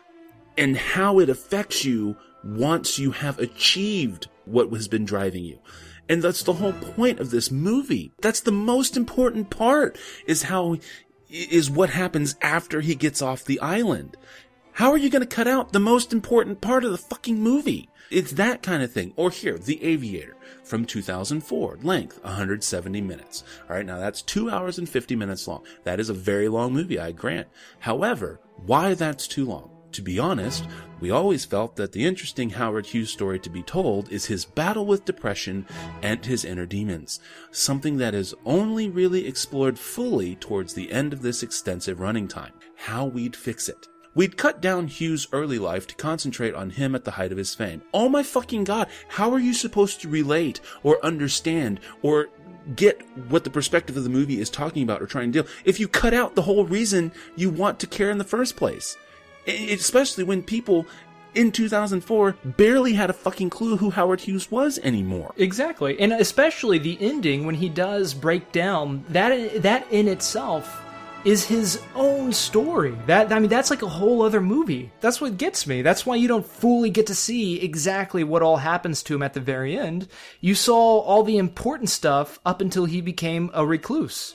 and how it affects you once you have achieved what has been driving you. And that's the whole point of this movie. That's the most important part, is how, is what happens after he gets off the island. How are you going to cut out the most important part of the fucking movie? It's that kind of thing. Or here, The Aviator from two thousand four, length one hundred seventy minutes. All right, now that's two hours and fifty minutes long. That is a very long movie, I grant. However, why that's too long? To be honest, we always felt that the interesting Howard Hughes story to be told is his battle with depression and his inner demons, something that is only really explored fully towards the end of this extensive running time. How we'd fix it. We'd cut down Hughes' early life to concentrate on him at the height of his fame. Oh my fucking god, how are you supposed to relate or understand or get what the perspective of the movie is talking about or trying to do if you cut out the whole reason you want to care in the first place? Especially when people in two thousand four barely had a fucking clue who Howard Hughes was anymore. Exactly. And especially the ending when he does break down, that that in itself is his own story. That I mean, that's like a whole other movie. That's what gets me. That's why you don't fully get to see exactly what all happens to him at the very end. You saw all the important stuff up until he became a recluse.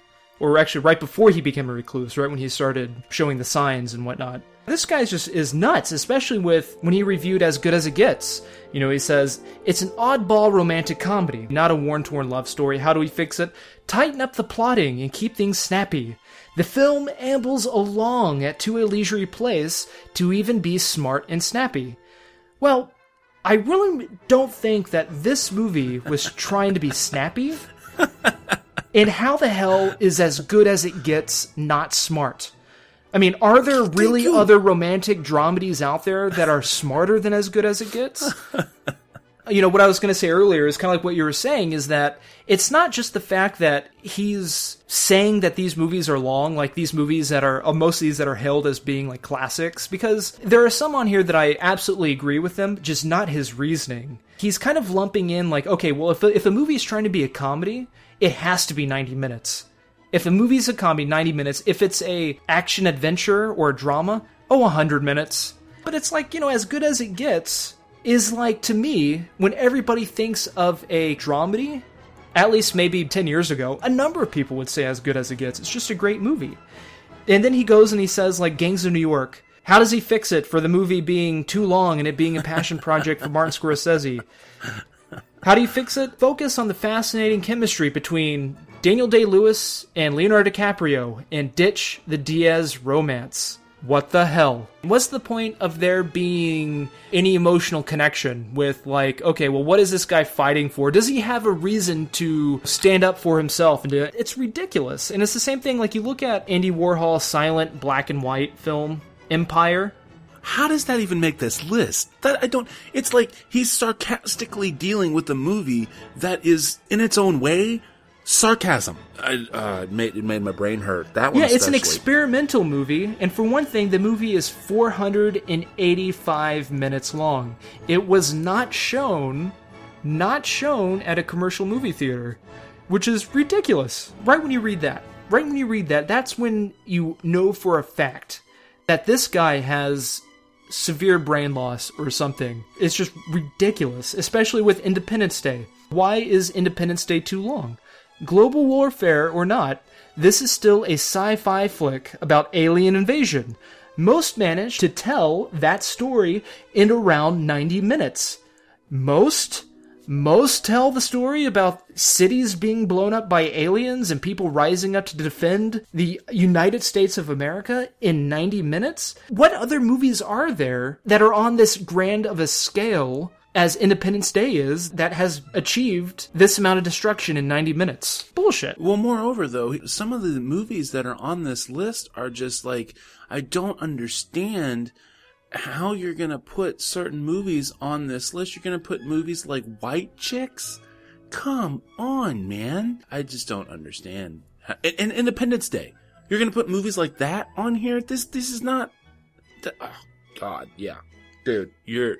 Or actually right before he became a recluse, right when he started showing the signs and whatnot. This guy just is nuts, especially with when he reviewed As Good As It Gets. You know, he says, it's an oddball romantic comedy, not a worn-torn love story. How do we fix it? Tighten up the plotting and keep things snappy. The film ambles along at too a leisurely pace to even be smart and snappy. Well, I really don't think that this movie was trying to be snappy. And how the hell is As Good As It Gets not smart? I mean, are there really other romantic dramedies out there that are smarter than As Good As It Gets? You know, what I was going to say earlier is kind of like what you were saying, is that it's not just the fact that he's saying that these movies are long, like these movies that are, most of these that are hailed as being like classics, because there are some on here that I absolutely agree with them, just not his reasoning. He's kind of lumping in like, okay, well, if a, if a movie is trying to be a comedy, it has to be ninety minutes. If a movie's a comedy, ninety minutes. If it's a action adventure or a drama, oh, one hundred minutes. But it's like, you know, As Good As It Gets is like, to me, when everybody thinks of a dramedy, at least maybe ten years ago, a number of people would say As Good As It Gets. It's just a great movie. And then he goes and he says, like, Gangs of New York. How does he fix it for the movie being too long and it being a passion project for Martin Scorsese? How do you fix it? Focus on the fascinating chemistry between Daniel Day-Lewis and Leonardo DiCaprio, and ditch the Diaz romance. What the hell? What's the point of there being any emotional connection with, like, okay, well, what is this guy fighting for? Does he have a reason to stand up for himself? And do it? It's ridiculous. And it's the same thing, like, you look at Andy Warhol's silent black and white film, Empire. How does that even make this list? That I don't. It's like he's sarcastically dealing with a movie that is, in its own way, sarcasm. I, uh, it, made, it made my brain hurt. That one Yeah, it's an especially. experimental movie, and for one thing, the movie is four hundred eighty-five minutes long. It was not shown, not shown at a commercial movie theater, which is ridiculous. Right when you read that, right when you read that, that's when you know for a fact that this guy has severe brain loss or something. It's just ridiculous, especially with Independence Day. Why is Independence Day too long? Global warfare or not, this is still a sci-fi flick about alien invasion. Most manage to tell that story in around ninety minutes. Most? Most tell the story about cities being blown up by aliens and people rising up to defend the United States of America in ninety minutes. What other movies are there that are on this grand of a scale as Independence Day is that has achieved this amount of destruction in ninety minutes? Bullshit. Well, moreover, though, some of the movies that are on this list are just like, I don't understand how you're going to put certain movies on this list. You're going to put movies like White Chicks? Come on, man. I just don't understand. And, and Independence Day. You're going to put movies like that on here? This this is not... Oh, God, yeah. Dude, you're...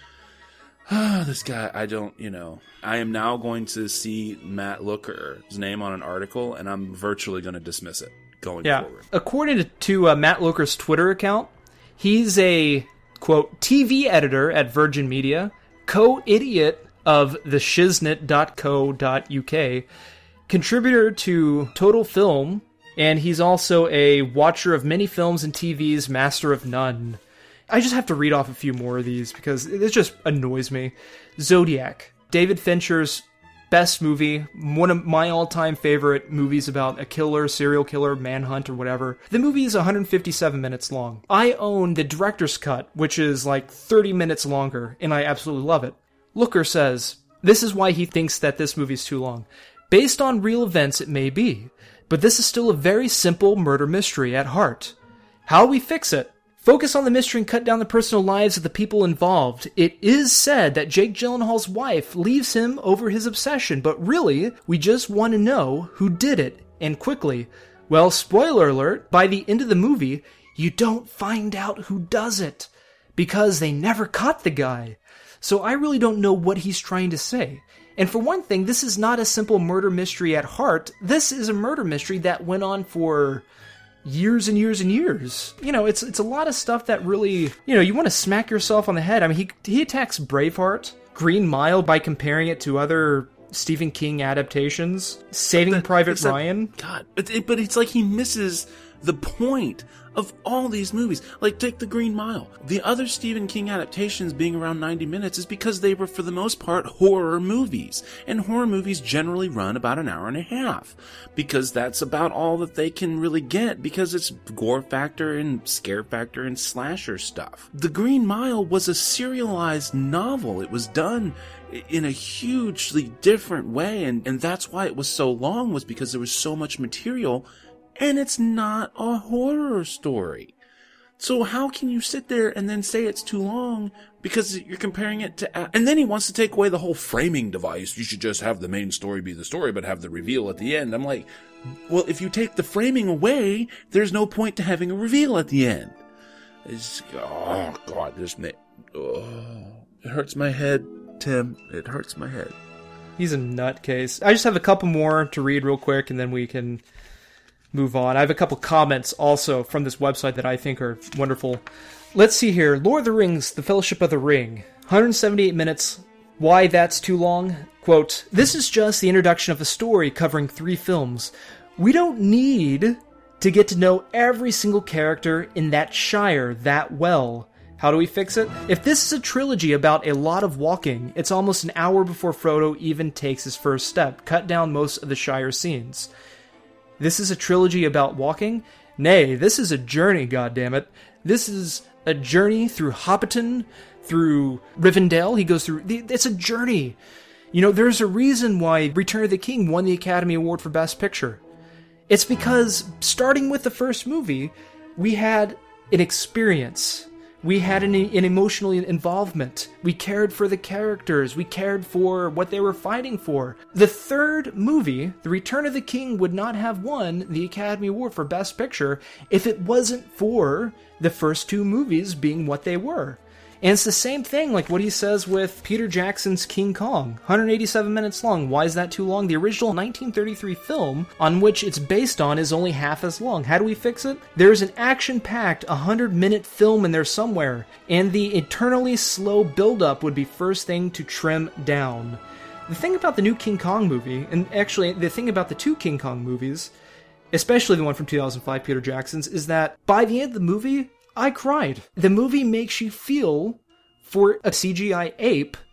Ah, this guy, I don't, you know... I am now going to see Matt Looker's name on an article, and I'm virtually going to dismiss it going yeah. forward. According to, to uh, Matt Looker's Twitter account, he's a, quote, T V editor at Virgin Media, co-idiot of the shiznit dot co dot U K, contributor to Total Film, and he's also a watcher of many films and T Vs, master of none. I just have to read off a few more of these because it just annoys me. Zodiac, David Fincher's best movie, one of my all-time favorite movies about a killer, serial killer, manhunt, or whatever. The movie is one hundred fifty-seven minutes long. I own the director's cut, which is like thirty minutes longer, and I absolutely love it. Looker says, this is why he thinks that this movie is too long. Based on real events, it may be, but this is still a very simple murder mystery at heart. How we fix it? Focus on the mystery and cut down the personal lives of the people involved. It is said that Jake Gyllenhaal's wife leaves him over his obsession, but really, we just want to know who did it, and quickly. Well, spoiler alert, by the end of the movie, you don't find out who does it, because they never caught the guy. So I really don't know what he's trying to say. And for one thing, this is not a simple murder mystery at heart. This is a murder mystery that went on for years and years and years. You know, it's it's a lot of stuff that really, you know, you want to smack yourself on the head. I mean, he he attacks Braveheart, Green Mile by comparing it to other Stephen King adaptations, Saving That- Private that- Ryan. God, but, it, but it's like he misses the point of all these movies. Like, take The Green Mile. The other Stephen King adaptations being around ninety minutes is because they were, for the most part, horror movies. And horror movies generally run about an hour and a half. Because that's about all that they can really get, because it's gore factor and scare factor and slasher stuff. The Green Mile was a serialized novel. It was done in a hugely different way, and, and that's why it was so long, was because there was so much material. And it's not a horror story. So how can you sit there and then say it's too long because you're comparing it to... And then he wants to take away the whole framing device. You should just have the main story be the story, but have the reveal at the end. I'm like, well, if you take the framing away, there's no point to having a reveal at the end. It's, oh, God, this... Oh, it hurts my head, Tim. It hurts my head. He's a nutcase. I just have a couple more to read real quick, and then we can move on. I have a couple comments also from this website that I think are wonderful. Let's see here. Lord of the Rings, The Fellowship of the Ring. one hundred seventy-eight minutes. Why that's too long? Quote, this is just the introduction of a story covering three films. We don't need to get to know every single character in that Shire that well. How do we fix it? If this is a trilogy about a lot of walking, it's almost an hour before Frodo even takes his first step. Cut down most of the Shire scenes. This is a trilogy about walking? Nay, this is a journey, goddammit. This is a journey through Hobbiton, through Rivendell. He goes through... It's a journey. You know, there's a reason why Return of the King won the Academy Award for Best Picture. It's because, starting with the first movie, we had an experience. We had an, an emotional involvement. We cared for the characters. We cared for what they were fighting for. The third movie, The Return of the King, would not have won the Academy Award for Best Picture if it wasn't for the first two movies being what they were. And it's the same thing, like what he says with Peter Jackson's King Kong. one hundred eighty-seven minutes long. Why is that too long? The original nineteen thirty-three film on which it's based on is only half as long. How do we fix it? There's an action-packed one hundred minute film in there somewhere, and the eternally slow build-up would be first thing to trim down. The thing about the new King Kong movie, and actually the thing about the two King Kong movies, especially the one from two thousand five, Peter Jackson's, is that by the end of the movie, I cried. The movie makes you feel for a C G I ape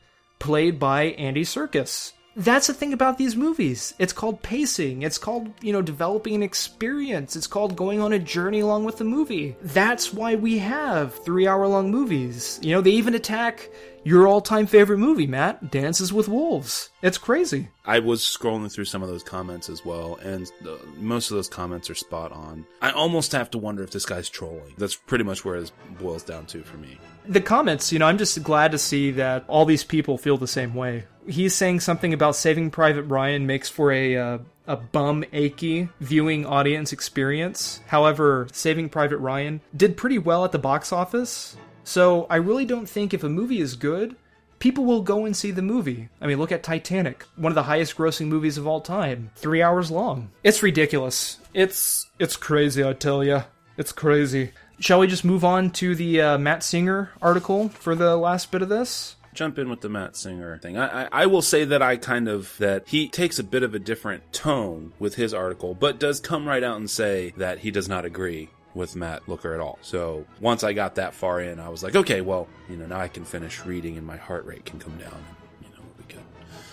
played by Andy Serkis. That's the thing about these movies. It's called pacing. It's called, you know, developing an experience. It's called going on a journey along with the movie. That's why we have three-hour-long movies. You know, they even attack your all-time favorite movie, Matt, Dances with Wolves. It's crazy. I was scrolling through some of those comments as well, and uh, most of those comments are spot on. I almost have to wonder if this guy's trolling. That's pretty much where it boils down to for me. The comments, you know, I'm just glad to see that all these people feel the same way. He's saying something about Saving Private Ryan makes for a uh, a bum achy viewing audience experience. However, Saving Private Ryan did pretty well at the box office. So I really don't think if a movie is good, people will go and see the movie. I mean, look at Titanic, one of the highest grossing movies of all time, three hours long. It's ridiculous. It's it's crazy, I tell ya. It's crazy. Shall we just move on to the uh, Matt Singer article for the last bit of this? Jump in with the Matt Singer thing. I, I, I will say that I kind of, that he takes a bit of a different tone with his article, but does come right out and say that he does not agree with Matt Looker at all. So once I got that far in, I was like, okay, well, you know, now I can finish reading and my heart rate can come down and, you know, we'll be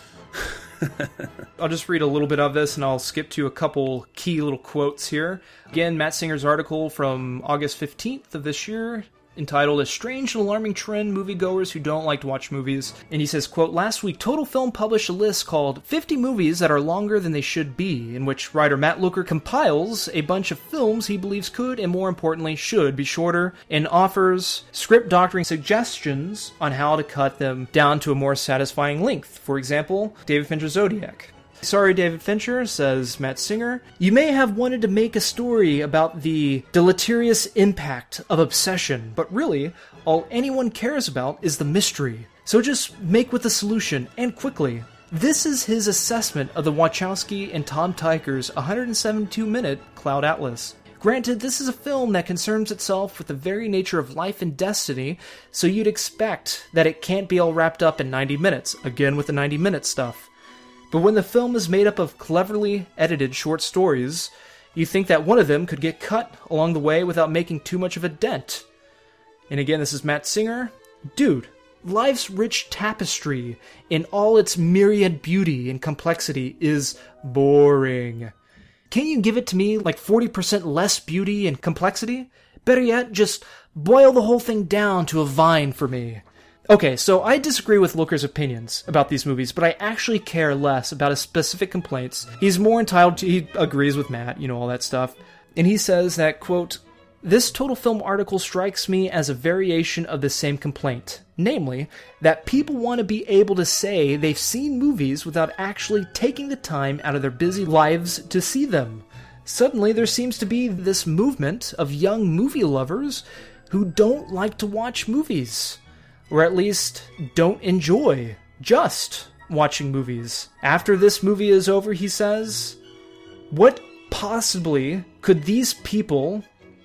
good. I'll just read a little bit of this and I'll skip to a couple key little quotes here. Again, Matt Singer's article from August fifteenth of this year, entitled A Strange and Alarming Trend Moviegoers Who Don't Like to Watch Movies. And he says, quote, last week Total Film published a list called fifty Movies That Are Longer Than They Should Be, in which writer Matt Looker compiles a bunch of films he believes could, and more importantly, should be shorter, and offers script doctoring suggestions on how to cut them down to a more satisfying length. For example, David Fincher's Zodiac. Sorry, David Fincher, says Matt Singer. You may have wanted to make a story about the deleterious impact of obsession, but really, all anyone cares about is the mystery. So just make with the solution, and quickly. This is his assessment of the Wachowski and Tom Tykwer's one hundred seventy-two minute Cloud Atlas. Granted, this is a film that concerns itself with the very nature of life and destiny, so you'd expect that it can't be all wrapped up in ninety minutes, again with the ninety minute stuff. But when the film is made up of cleverly edited short stories, you think that one of them could get cut along the way without making too much of a dent. And again, this is Matt Singer. Dude, life's rich tapestry in all its myriad beauty and complexity is boring. Can't you give it to me like forty percent less beauty and complexity? Better yet, just boil the whole thing down to a vine for me. Okay, so I disagree with Looker's opinions about these movies, but I actually care less about his specific complaints. He's more entitled to, he agrees with Matt, you know, all that stuff. And he says that, quote, this Total Film article strikes me as a variation of the same complaint. Namely, that people want to be able to say they've seen movies without actually taking the time out of their busy lives to see them. Suddenly, there seems to be this movement of young movie lovers who don't like to watch movies. Or at least don't enjoy just watching movies. After this movie is over, he says, what possibly could these people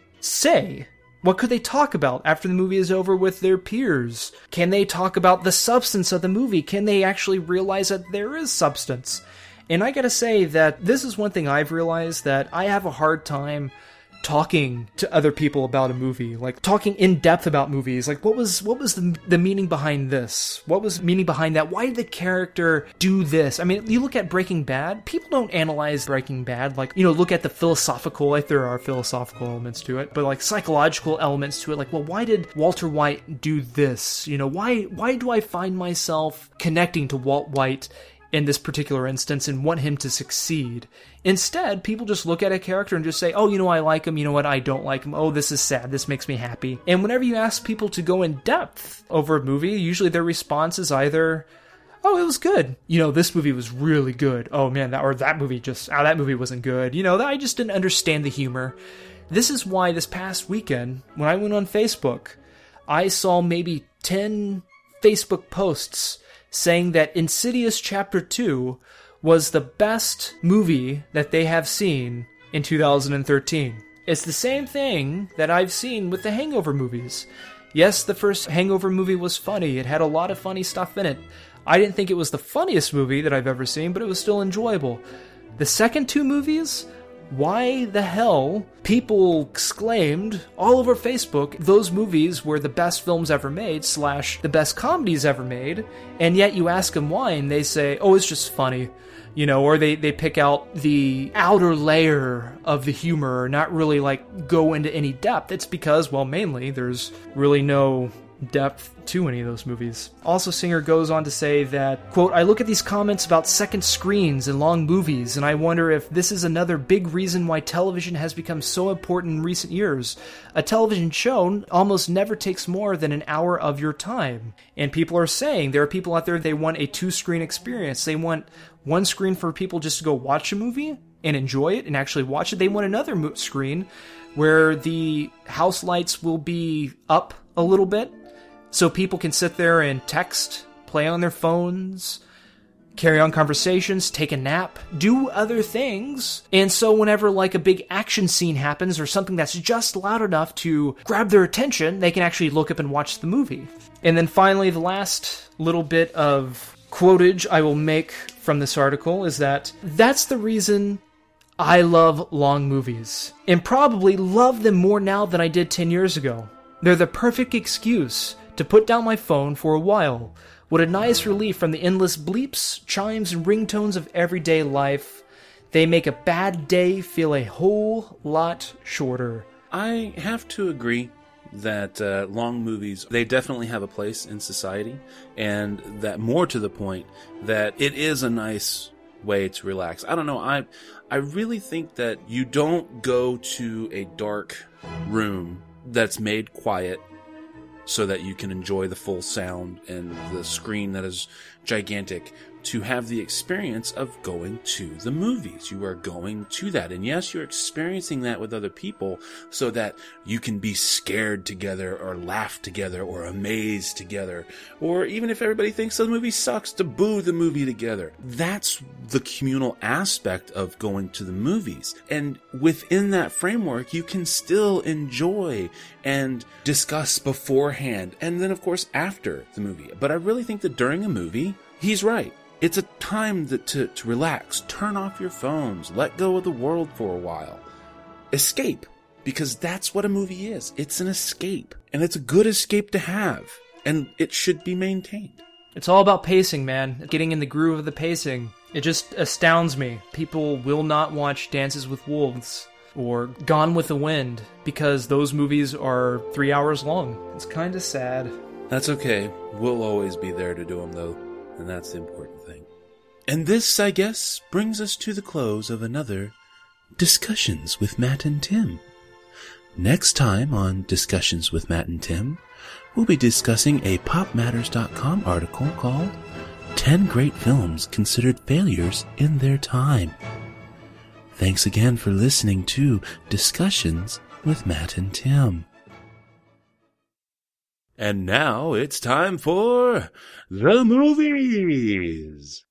say? What could they talk about after the movie is over with their peers? Can they talk about the substance of the movie? Can they actually realize that there is substance? And I gotta say that this is one thing I've realized, that I have a hard time talking to other people about a movie, like talking in depth about movies. Like, what was what was the, the meaning behind this? What was the meaning behind that? Why did the character do this? I mean, you look at Breaking Bad, people don't analyze Breaking Bad, like, you know, look at the philosophical, like there are philosophical elements to it, but like psychological elements to it, like, well, why did Walter White do this? You know, why why do I find myself connecting to Walt White in this particular instance and want him to succeed? Instead, people just look at a character and just say, oh, you know, I like him, you know what, I don't like him, oh, this is sad, this makes me happy. And whenever you ask people to go in depth over a movie, usually their response is either, oh, it was good. You know, this movie was really good. Oh, man, that or that movie just, oh, that movie wasn't good. You know, I just didn't understand the humor. This is why this past weekend, when I went on Facebook, I saw maybe ten Facebook posts saying that Insidious Chapter two was the best movie that they have seen in two thousand thirteen. It's the same thing that I've seen with the Hangover movies. Yes, the first Hangover movie was funny. It had a lot of funny stuff in it. I didn't think it was the funniest movie that I've ever seen, but it was still enjoyable. The second two movies, why the hell people exclaimed all over Facebook those movies were the best films ever made slash the best comedies ever made, and yet you ask them why and they say, oh, it's just funny. You know, or they, they pick out the outer layer of the humor, not really, like, go into any depth. It's because, well, mainly, there's really no depth to any of those movies. Also, Singer goes on to say that, quote, I look at these comments about second screens and long movies, and I wonder if this is another big reason why television has become so important in recent years. A television show almost never takes more than an hour of your time. And people are saying, there are people out there, they want a two-screen experience. They want one screen for people just to go watch a movie and enjoy it and actually watch it. They want another mo- screen where the house lights will be up a little bit so people can sit there and text, play on their phones, carry on conversations, take a nap, do other things. And so whenever like a big action scene happens or something that's just loud enough to grab their attention, they can actually look up and watch the movie. And then finally, the last little bit of quotage I will make from this article is that that's the reason I love long movies, and probably love them more now than I did ten years ago. They're the perfect excuse to put down my phone for a while. What a nice relief from the endless bleeps, chimes, and ringtones of everyday life. They make a bad day feel a whole lot shorter. I have to agree that uh, long movies, they definitely have a place in society, and that more to the point, that it is a nice way to relax. I don't know, I I really think that you don't go to a dark room that's made quiet so that you can enjoy the full sound and the screen that is gigantic to have the experience of going to the movies. You are going to that. And yes, you're experiencing that with other people so that you can be scared together or laugh together or amazed together. Or even if everybody thinks the movie sucks, to boo the movie together. That's the communal aspect of going to the movies. And within that framework, you can still enjoy and discuss beforehand. And then, of course, after the movie. But I really think that during a movie, he's right. It's a time that to, to relax, turn off your phones, let go of the world for a while. Escape, because that's what a movie is. It's an escape, and it's a good escape to have, and it should be maintained. It's all about pacing, man. Getting in the groove of the pacing. It just astounds me. People will not watch Dances with Wolves or Gone with the Wind because those movies are three hours long. It's kind of sad. That's okay. We'll always be there to do them, though. And that's the important thing. And this, I guess, brings us to the close of another Discussions with Matt and Tim. Next time on Discussions with Matt and Tim, we'll be discussing a pop matters dot com article called ten Great Films Considered Failures in Their Time. Thanks again for listening to Discussions with Matt and Tim. And now it's time for the movies.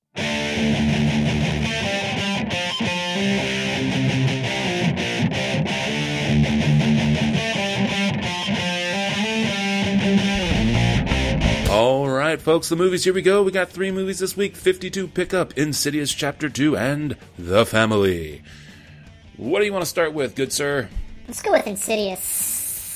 All right, folks, the movies, here we go. We got three movies this week. fifty-two Pickup, Insidious Chapter two, and The Family. What do you want to start with, good sir? Let's go with Insidious.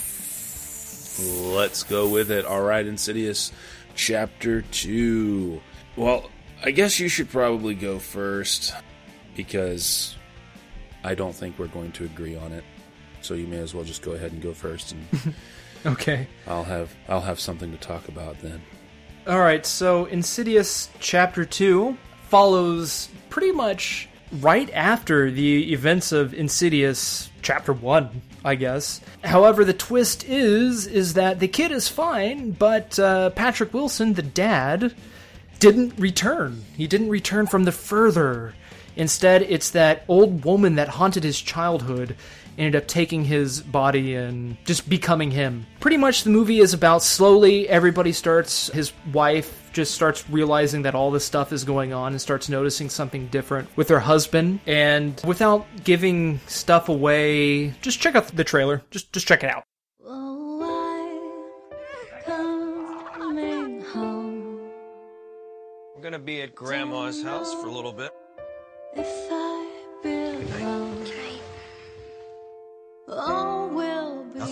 Let's go with it. All right, Insidious Chapter two. Well, I guess you should probably go first, because I don't think we're going to agree on it. So you may as well just go ahead and go first, and Okay. I'll have I'll have something to talk about then. All right, so Insidious Chapter two follows pretty much right after the events of Insidious Chapter one, I guess. However, the twist is is that the kid is fine, but uh, Patrick Wilson, the dad, didn't return. He didn't return from the further. Instead, it's that old woman that haunted his childhood ended up taking his body and just becoming him. Pretty much the movie is about slowly everybody starts, his wife just starts realizing that all this stuff is going on and starts noticing something different with her husband. And without giving stuff away, just check out the trailer. Just just check it out. Oh, I'm coming home. We're gonna be at Grandma's house for a little bit. If I belong.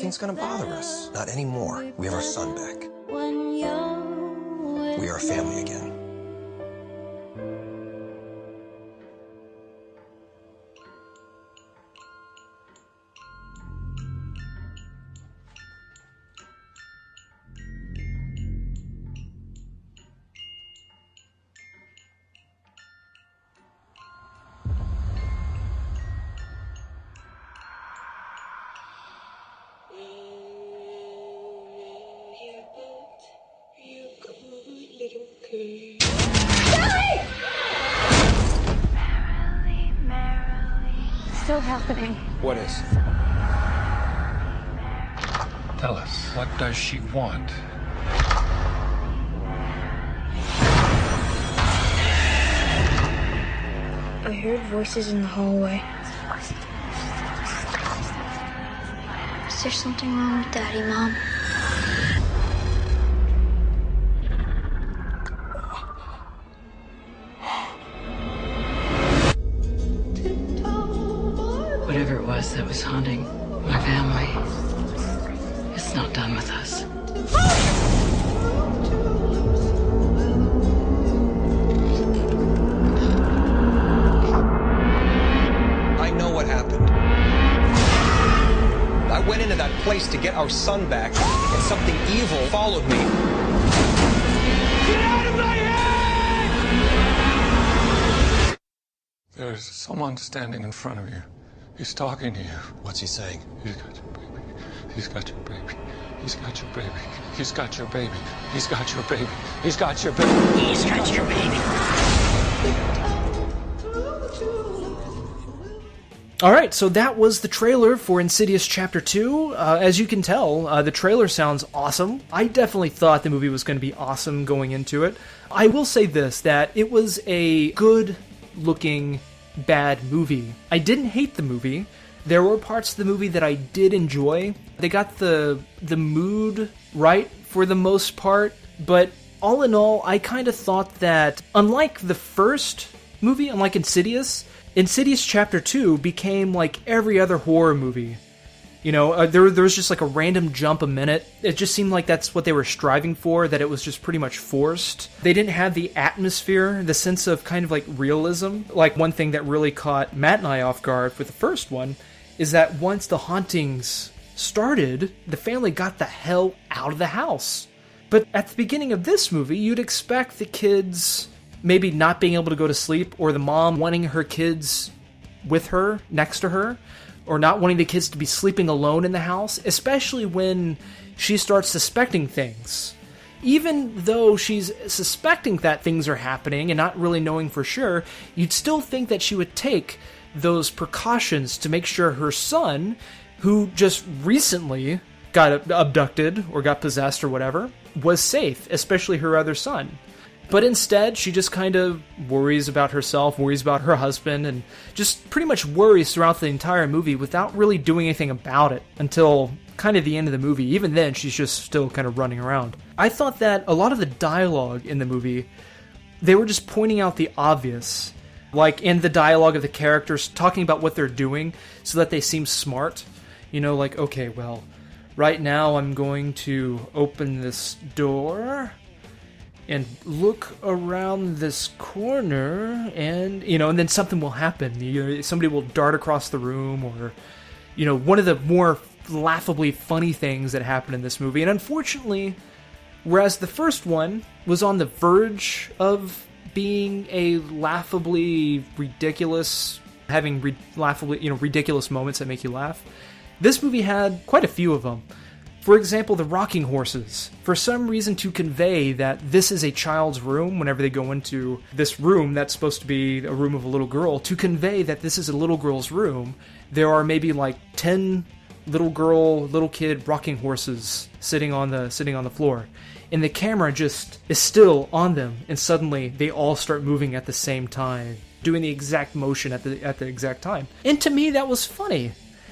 Nothing's gonna bother us. Not anymore. We have our son back. When you're We are a family again. Still happening. What is? Tell us, what does she want? I heard voices in the hallway. Is there something wrong with Daddy, Mom? Whatever it was that was haunting my family, it's not done with us. I know what happened. I went into that place to get our son back, and something evil followed me. Get out of my head! There's someone standing in front of you. He's talking to you. What's he saying? He's got your baby. He's got your baby. He's got your baby. He's got your baby. He's got your baby. He's got your baby. He's got your baby. All right, so that was the trailer for Insidious Chapter two. Uh, as you can tell, uh, the trailer sounds awesome. I definitely thought the movie was going to be awesome going into it. I will say this, that it was a good-looking, bad movie. I didn't hate the movie. There were parts of the movie that I did enjoy. They got the the mood right for the most part, but all in all, I kind of thought that, unlike the first movie, unlike Insidious, Insidious Chapter two became like every other horror movie. You know, uh, there, there was just like a random jump a minute. It just seemed like that's what they were striving for, that it was just pretty much forced. They didn't have the atmosphere, the sense of kind of like realism. Like one thing that really caught Matt and I off guard with the first one is that once the hauntings started, the family got the hell out of the house. But at the beginning of this movie, you'd expect the kids maybe not being able to go to sleep, or the mom wanting her kids with her, next to her, or not wanting the kids to be sleeping alone in the house, especially when she starts suspecting things. Even though she's suspecting that things are happening and not really knowing for sure, you'd still think that she would take those precautions to make sure her son, who just recently got abducted or got possessed or whatever, was safe, especially her other son. But instead, she just kind of worries about herself, worries about her husband, and just pretty much worries throughout the entire movie without really doing anything about it until kind of the end of the movie. Even then, she's just still kind of running around. I thought that a lot of the dialogue in the movie, they were just pointing out the obvious. Like in the dialogue of the characters talking about what they're doing so that they seem smart. You know, like, okay, well, right now I'm going to open this door and look around this corner, and, you know, and then something will happen. You know, somebody will dart across the room, or, you know, one of the more laughably funny things that happened in this movie. And unfortunately, whereas the first one was on the verge of being a laughably ridiculous, having re- laughably, you know, ridiculous moments that make you laugh, this movie had quite a few of them. For example, the rocking horses. For some reason, to convey that this is a child's room, whenever they go into this room that's supposed to be a room of a little girl, to convey that this is a little girl's room, there are maybe like ten little girl, little kid rocking horses sitting on the sitting on the floor. And the camera just is still on them, and suddenly they all start moving at the same time, doing the exact motion at the at the exact time. And to me, that was funny.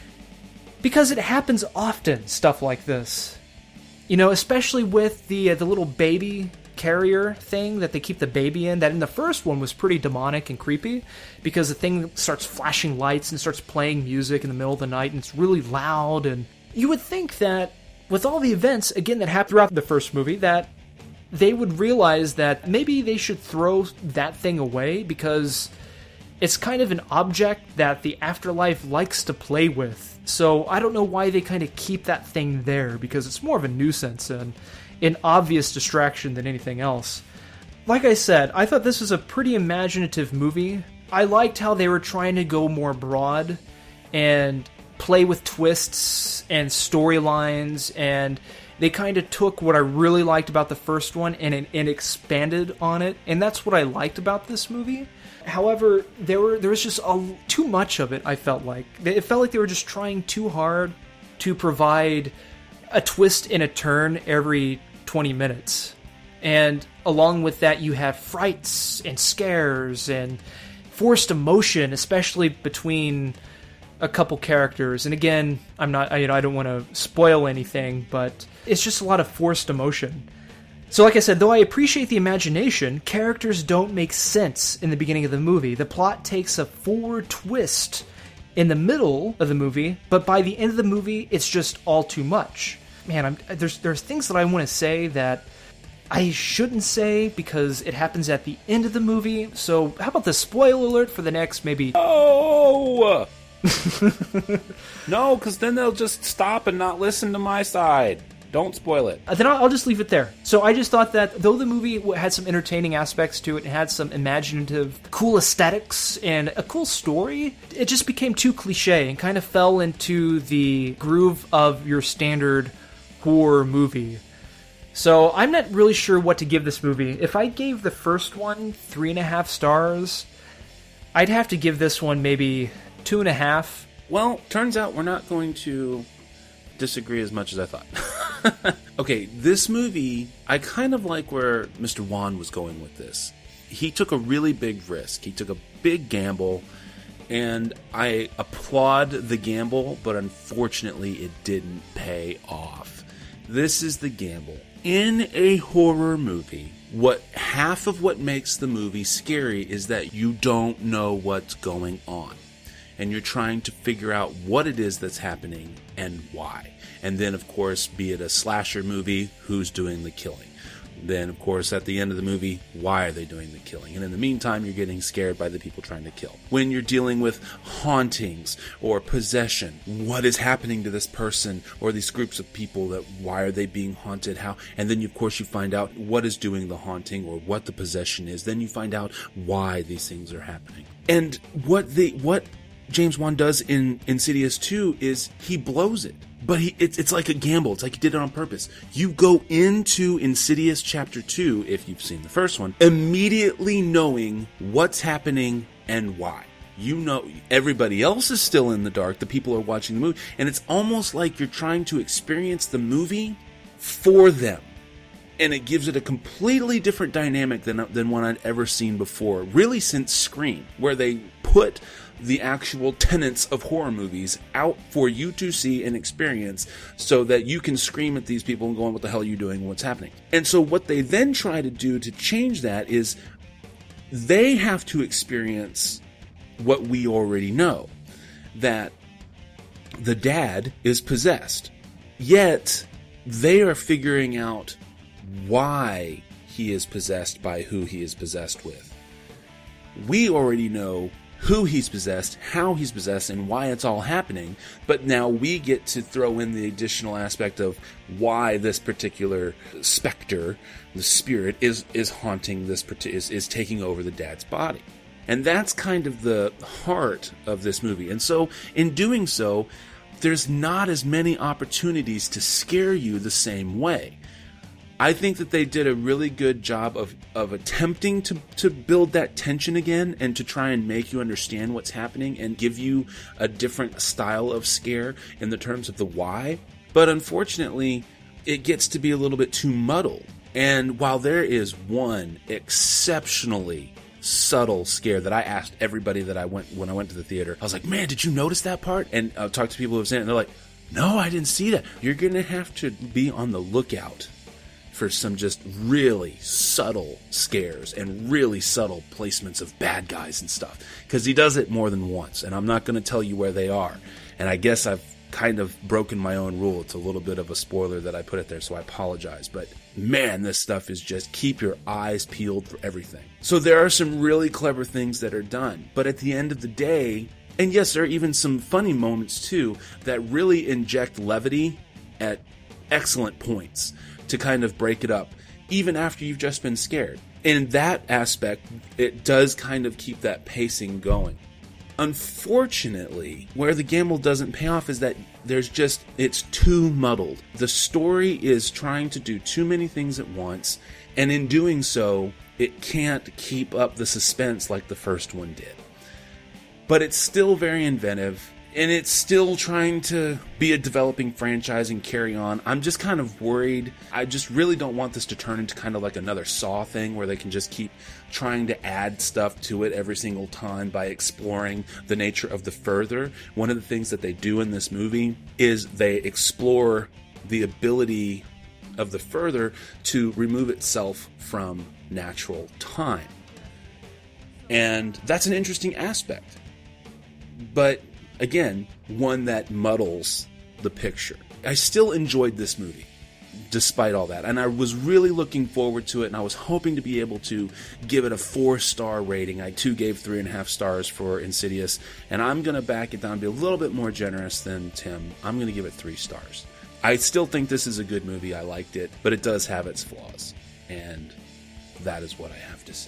Because it happens often, stuff like this. You know, especially with the uh, the little baby carrier thing that they keep the baby in, that in the first one was pretty demonic and creepy, because the thing starts flashing lights and starts playing music in the middle of the night, and it's really loud, and you would think that with all the events, again, that happened throughout the first movie, that they would realize that maybe they should throw that thing away because it's kind of an object that the afterlife likes to play with. So I don't know why they kind of keep that thing there, because it's more of a nuisance and an obvious distraction than anything else. Like I said, I thought this was a pretty imaginative movie. I liked how they were trying to go more broad and play with twists and storylines, and they kind of took what I really liked about the first one and, and expanded on it, and that's what I liked about this movie. However, there were there was just a, too much of it, I felt like. It felt like they were just trying too hard to provide a twist and a turn every twenty minutes. And along with that, you have frights and scares and forced emotion, especially between a couple characters. And again, I'm not, I, you know, I don't want to spoil anything, but it's just a lot of forced emotion. So like I said, though I appreciate the imagination, characters don't make sense in the beginning of the movie. The plot takes a forward twist in the middle of the movie, but by the end of the movie, it's just all too much. Man, I'm, there's there's things that I want to say that I shouldn't say because it happens at the end of the movie. So how about the spoiler alert for the next maybe... Oh! No, because then they'll just stop and not listen to my side. Don't spoil it. Uh, then I'll, I'll just leave it there. So I just thought that though the movie had some entertaining aspects to it and had some imaginative, cool aesthetics and a cool story, it just became too cliche and kind of fell into the groove of your standard horror movie. So I'm not really sure what to give this movie. If I gave the first one three and a half stars, I'd have to give this one maybe two and a half. Well, turns out we're not going to disagree as much as I thought. Okay, this movie, I kind of like where Mister Wan was going with this. He took a really big risk. He took a big gamble, and I applaud the gamble, but unfortunately it didn't pay off. This is the gamble. In a horror movie, what half of what makes the movie scary is that you don't know what's going on. And you're trying to figure out what it is that's happening and why. And then, of course, be it a slasher movie, who's doing the killing. Then, of course, at the end of the movie, why are they doing the killing? And in the meantime, you're getting scared by the people trying to kill. When you're dealing with hauntings or possession, what is happening to this person or these groups of people? That why are they being haunted? How? And then, of course, you find out what is doing the haunting or what the possession is. Then you find out why these things are happening. And what the what James Wan does in Insidious two is he blows it. But he, it's, it's like a gamble. It's like he did it on purpose. You go into Insidious Chapter two, if you've seen the first one, immediately knowing what's happening and why. You know, everybody else is still in the dark. The people are watching the movie. And it's almost like you're trying to experience the movie for them. And it gives it a completely different dynamic than, than one I'd ever seen before. Really since Scream, where they put the actual tenets of horror movies out for you to see and experience so that you can scream at these people and go, what the hell are you doing? What's happening? And so what they then try to do to change that is they have to experience what we already know, that the dad is possessed. Yet they are figuring out why he is possessed by who he is possessed with. We already know who he's possessed, how he's possessed, and why it's all happening. But now we get to throw in the additional aspect of why this particular specter, the spirit, is is haunting this, is is taking over the dad's body. And that's kind of the heart of this movie. And so, in doing so, there's not as many opportunities to scare you the same way. I think that they did a really good job of, of attempting to, to build that tension again and to try and make you understand what's happening and give you a different style of scare in the terms of the why. But unfortunately, it gets to be a little bit too muddled. And while there is one exceptionally subtle scare that I asked everybody that I went when I went to the theater, I was like, man, did you notice that part? And I talked to people who have seen it and they're like, no, I didn't see that. You're going to have to be on the lookout for some just really subtle scares and really subtle placements of bad guys and stuff. Because he does it more than once, and I'm not going to tell you where they are. And I guess I've kind of broken my own rule. It's a little bit of a spoiler that I put it there, so I apologize. But man, this stuff is just keep your eyes peeled for everything. So there are some really clever things that are done. But at the end of the day, and yes, there are even some funny moments too that really inject levity at excellent points to kind of break it up, even after you've just been scared. In that aspect, it does kind of keep that pacing going. Unfortunately, where the gamble doesn't pay off is that there's just, it's too muddled. The story is trying to do too many things at once, and in doing so, it can't keep up the suspense like the first one did. But it's still very inventive, and it's still trying to be a developing franchise and carry on. I'm just kind of worried. I just really don't want this to turn into kind of like another Saw thing where they can just keep trying to add stuff to it every single time by exploring the nature of the further. One of the things that they do in this movie is they explore the ability of the further to remove itself from natural time. And that's an interesting aspect. But again, one that muddles the picture. I still enjoyed this movie, despite all that. And I was really looking forward to it, and I was hoping to be able to give it a four-star rating. I, too, gave three and a half stars for Insidious, and I'm going to back it down, be a little bit more generous than Tim. I'm going to give it three stars. I still think this is a good movie. I liked it, but it does have its flaws, and that is what I have to say.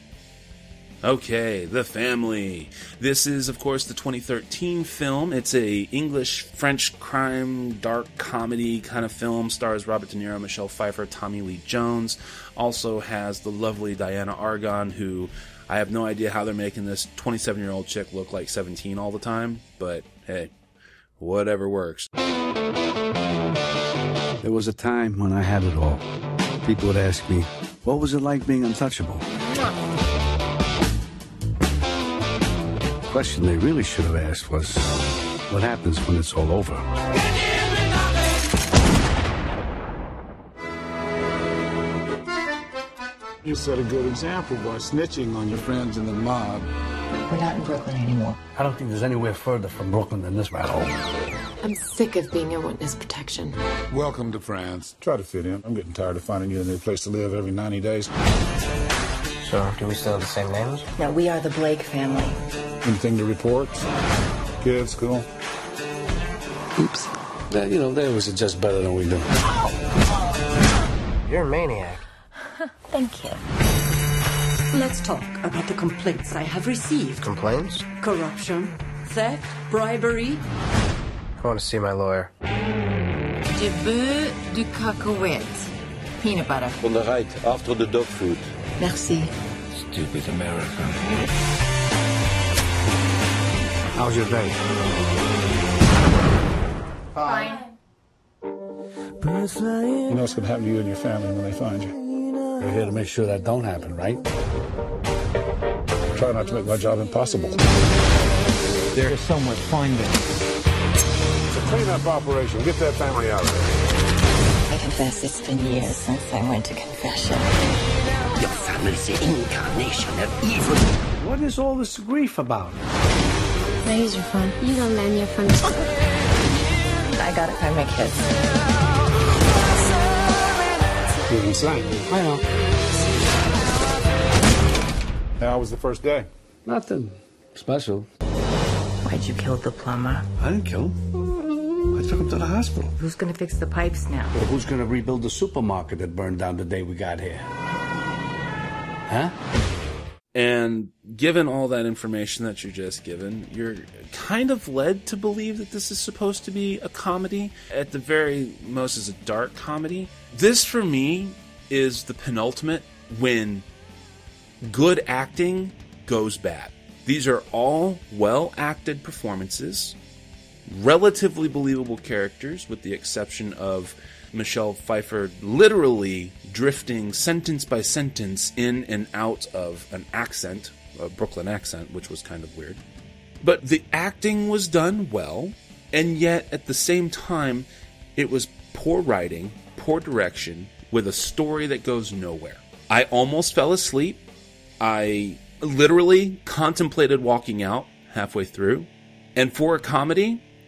Okay, The Family. This is, of course, the twenty thirteen film. It's a English-French crime, dark comedy kind of film. Stars Robert De Niro, Michelle Pfeiffer, Tommy Lee Jones. Also has the lovely Diana Argon, who I have no idea how they're making this twenty-seven-year-old chick look like seventeen all the time. But, hey, whatever works. There was a time when I had it all. People would ask me, what was it like being untouchable? The question they really should have asked was, what happens when it's all over? You set a good example by snitching on your friends in the mob. We're not in Brooklyn anymore. I don't think there's anywhere further from Brooklyn than this rat hole. I'm sick of being in witness protection. Welcome to France. Try to fit in. I'm getting tired of finding you a new place to live every ninety days. So, do we still have the same names? No, we are the Blake family. Anything to report? Kids, school? Oops. Yeah, you know, they always adjust better than we do. You're a maniac. Thank you. Let's talk about the complaints I have received. Complaints? Corruption, theft, bribery. I want to see my lawyer. De bœuf du cacahuète. Peanut butter. On the right, after the dog food. Merci. Stupid America. How's your day? Fine. You know what's going to happen to you and your family when they find you. You're here to make sure that don't happen, right? Try not to make my job impossible. There's someone finding. It's a clean-up operation. Get that family out of there. I confess it's been years since I went to confession. Your family's the incarnation of evil. What is all this grief about? Can I use your phone? You don't lend your phone. I gotta find my kids. You're insane. I know. How was the first day? Nothing special. Why'd you kill the plumber? I didn't kill him. I took him to the hospital. Who's gonna fix the pipes now? Well, who's gonna rebuild the supermarket that burned down the day we got here? Huh? And given all that information that you're just given, you're kind of led to believe that this is supposed to be a comedy. At the very most, is a dark comedy. This, for me, is the penultimate when good acting goes bad. These are all well-acted performances, relatively believable characters, with the exception of Michelle Pfeiffer literally drifting sentence by sentence in and out of an accent, a Brooklyn accent, which was kind of weird. But the acting was done well, and yet at the same time, it was poor writing, poor direction, with a story that goes nowhere. I almost fell asleep. I literally contemplated walking out halfway through. And for a comedy,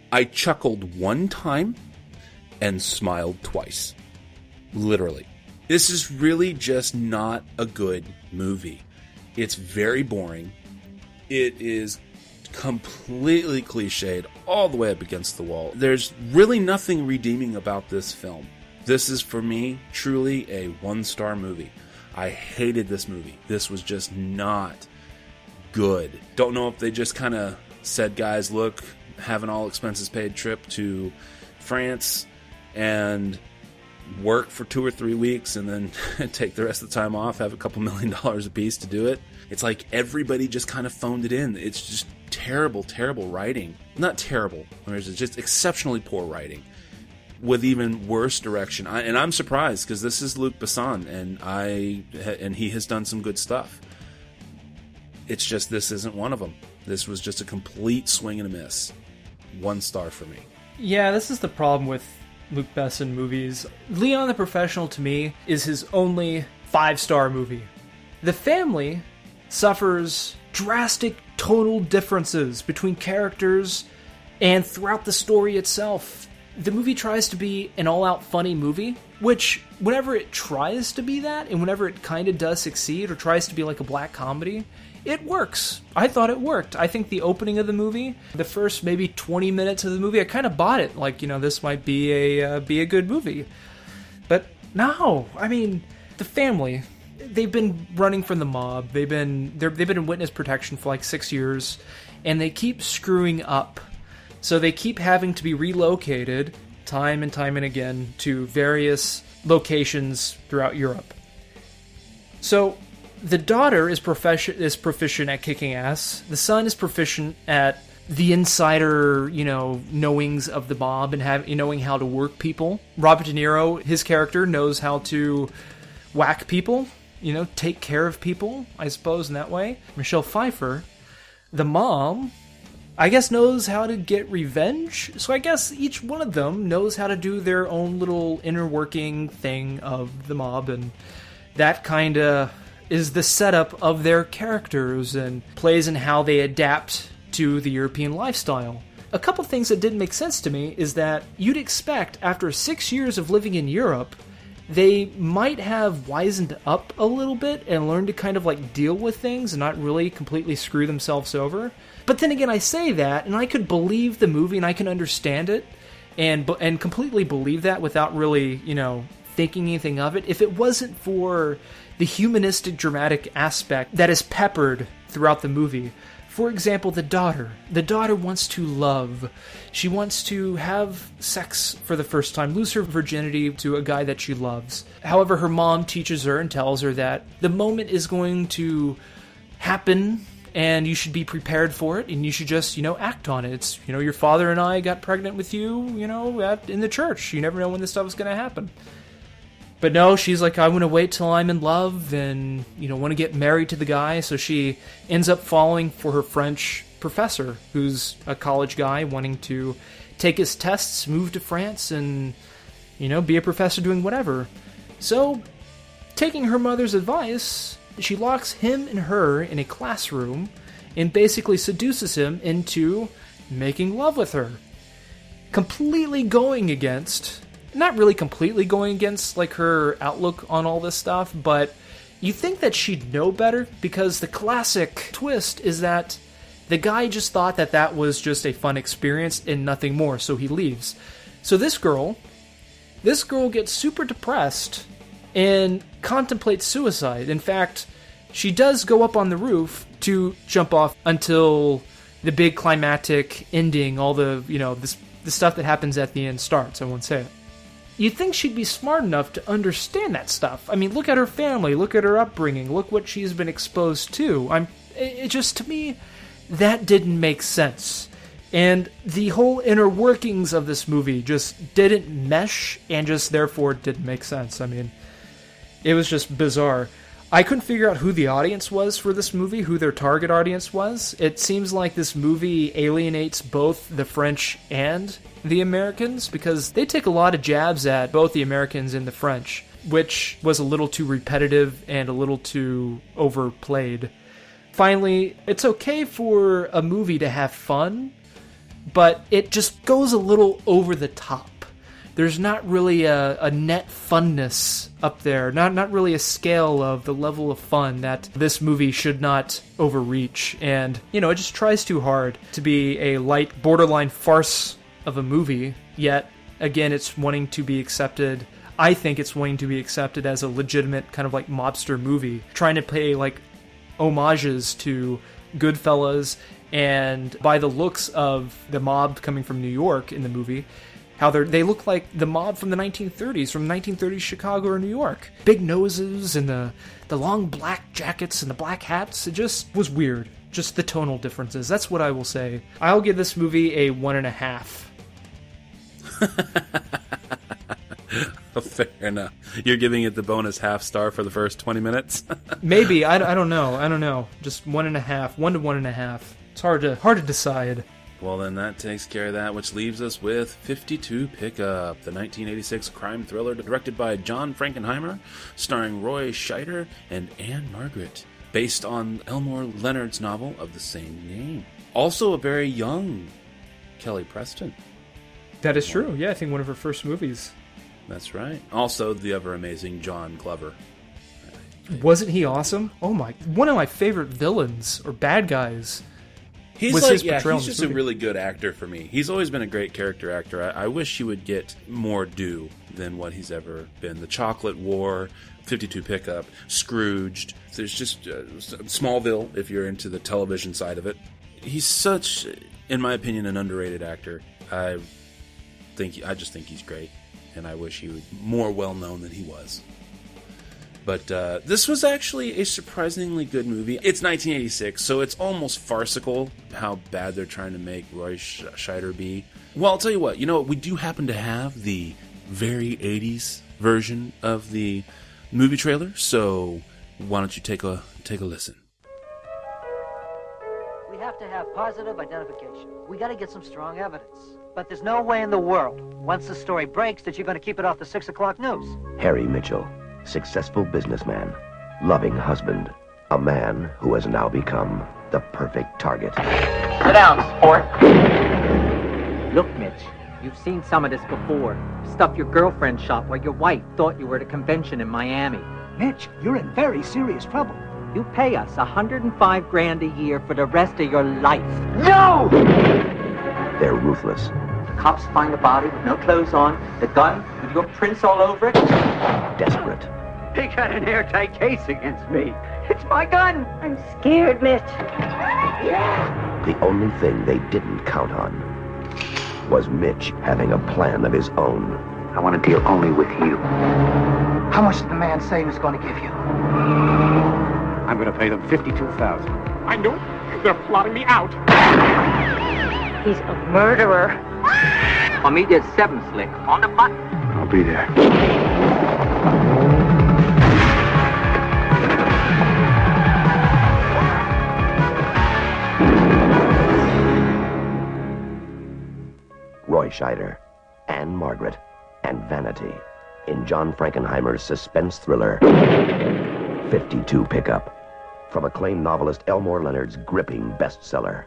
I chuckled one time and smiled twice. Literally. This is really just not a good movie. It's very boring. It is completely cliched all the way up against the wall. There's really nothing redeeming about this film. This is, for me, truly a one-star movie. I hated this movie. This was just not good. Don't know if they just kind of said, guys, look, have an all-expenses-paid trip to France and work for two or three weeks and then take the rest of the time off, have a couple million dollars apiece to do it. It's like everybody just kind of phoned it in. It's just terrible, terrible writing. Not terrible. It's just exceptionally poor writing with even worse direction. I, and I'm surprised because this is Luc Besson, and I and he has done some good stuff. It's just this isn't one of them. This was just a complete swing and a miss. One star for me. Yeah, this is the problem with Luc Besson movies. Leon the Professional, to me, is his only five-star movie. The Family suffers drastic tonal differences between characters and throughout the story itself. The movie tries to be an all-out funny movie, which, whenever it tries to be that, and whenever it kind of does succeed, or tries to be like a black comedy, it works. I thought it worked. I think the opening of the movie, the first maybe twenty minutes of the movie, I kind of bought it. Like, you know, this might be a uh, be a good movie. But no, I mean, The Family, they've been running from the mob. They've been they're, they've been in witness protection for like six years, and they keep screwing up. So they keep having to be relocated time and time and again to various locations throughout Europe. So the daughter is proficient is proficient at kicking ass. The son is proficient at the insider, you know, knowings of the mob and have, you know, knowing how to work people. Robert De Niro, his character, knows how to whack people, you know, take care of people, I suppose, in that way. Michelle Pfeiffer, the mom, I guess knows how to get revenge. So I guess each one of them knows how to do their own little inner working thing of the mob, and that kind of is the setup of their characters and plays in how they adapt to the European lifestyle. A couple things that didn't make sense to me is that you'd expect after six years of living in Europe, they might have wisened up a little bit and learned to kind of like deal with things and not really completely screw themselves over. But then again, I say that and I could believe the movie and I can understand it and and completely believe that without really, you know, thinking anything of it if it wasn't for the humanistic dramatic aspect that is peppered throughout the movie. For example, the daughter. The daughter wants to love. She wants to have sex for the first time, lose her virginity to a guy that she loves. However, her mom teaches her and tells her that the moment is going to happen and you should be prepared for it and you should just, you know, act on it. It's, you know, your father and I got pregnant with you, you know, at, in the church. You never know when this stuff is going to happen. But no, she's like, I want to wait till I'm in love and, you know, want to get married to the guy. So she ends up falling for her French professor, who's a college guy wanting to take his tests, move to France, and, you know, be a professor doing whatever. So, taking her mother's advice, she locks him and her in a classroom and basically seduces him into making love with her. Completely going against... Not really completely going against like her outlook on all this stuff, but you think that she'd know better because the classic twist is that the guy just thought that that was just a fun experience and nothing more, so he leaves. So this girl, this girl gets super depressed and contemplates suicide. In fact, she does go up on the roof to jump off until the big climactic ending, all the, you know, this, the stuff that happens at the end starts. I won't say it. You'd think she'd be smart enough to understand that stuff. I mean, look at her family, look at her upbringing, look what she's been exposed to. I'm, it just, to me, that didn't make sense. And the whole inner workings of this movie just didn't mesh, and just therefore didn't make sense. I mean, it was just bizarre. I couldn't figure out who the audience was for this movie, who their target audience was. It seems like this movie alienates both the French and the Americans, because they take a lot of jabs at both the Americans and the French, which was a little too repetitive and a little too overplayed. Finally, it's okay for a movie to have fun, but it just goes a little over the top. There's not really a, a net funness up there, not not really a scale of the level of fun that this movie should not overreach. And, you know, it just tries too hard to be a light, borderline farce of a movie, yet, again, it's wanting to be accepted. I think it's wanting to be accepted as a legitimate kind of like mobster movie, trying to pay like homages to Goodfellas, and by the looks of the mob coming from New York in the movie, how they they look like the mob from the nineteen thirties, from nineteen thirties Chicago or New York. Big noses and the, the long black jackets and the black hats. It just was weird. Just the tonal differences. That's what I will say. I'll give this movie a one and a half. Fair enough. You're giving it the bonus half star for the first twenty minutes? Maybe. I, I don't know. I don't know. Just one and a half. One to one and a half. It's hard to hard to decide. Well, then that takes care of that, which leaves us with fifty-two Pickup, the nineteen eighty-six crime thriller directed by John Frankenheimer, starring Roy Scheider and Anne Margaret, based on Elmore Leonard's novel of the same name. Also a very young Kelly Preston. That is true. Yeah, I think one of her first movies. That's right. Also the ever amazing John Glover. Wasn't he awesome? Oh my, one of my favorite villains or bad guys. He's was like, his yeah, portrayal he's in this just a movie. really good actor for me. He's always been a great character actor. I, I wish he would get more due than what he's ever been. The Chocolate War, fifty-two Pickup, Scrooged. There's just uh, Smallville, if you're into the television side of it. He's such, in my opinion, an underrated actor. I think I just think he's great, and I wish he was more well known than he was. But uh, this was actually a surprisingly good movie. It's nineteen eighty-six, so it's almost farcical how bad they're trying to make Roy Scheider be. Well, I'll tell you what, you know, we do happen to have the very eighties version of the movie trailer, so why don't you take a take a listen? We have to have positive identification. We got to get some strong evidence. But there's no way in the world, once the story breaks, that you're going to keep it off the six o'clock news. Harry Mitchell. Successful businessman, loving husband, a man who has now become the perfect target. Sit down, sport. Look, Mitch, you've seen some of this before. Stuff your girlfriend shot while your wife thought you were at a convention in Miami. Mitch, you're in very serious trouble. You pay us one hundred five grand a year for the rest of your life. No! They're ruthless. Cops find a body with no clothes on, the gun with your prints all over it. Desperate. They got an airtight case against me. It's my gun. I'm scared, Mitch. The only thing they didn't count on was Mitch having a plan of his own. I want to deal only with you. How much did the man say he was going to give you? I'm going to pay them fifty-two thousand dollars. I know. They're plotting me out. He's a murderer. I'll meet you at seven, Slick. On the button. I'll be there. Roy Scheider, Anne Margaret, and Vanity in John Frankenheimer's suspense thriller, fifty-two Pickup, from acclaimed novelist Elmore Leonard's gripping bestseller.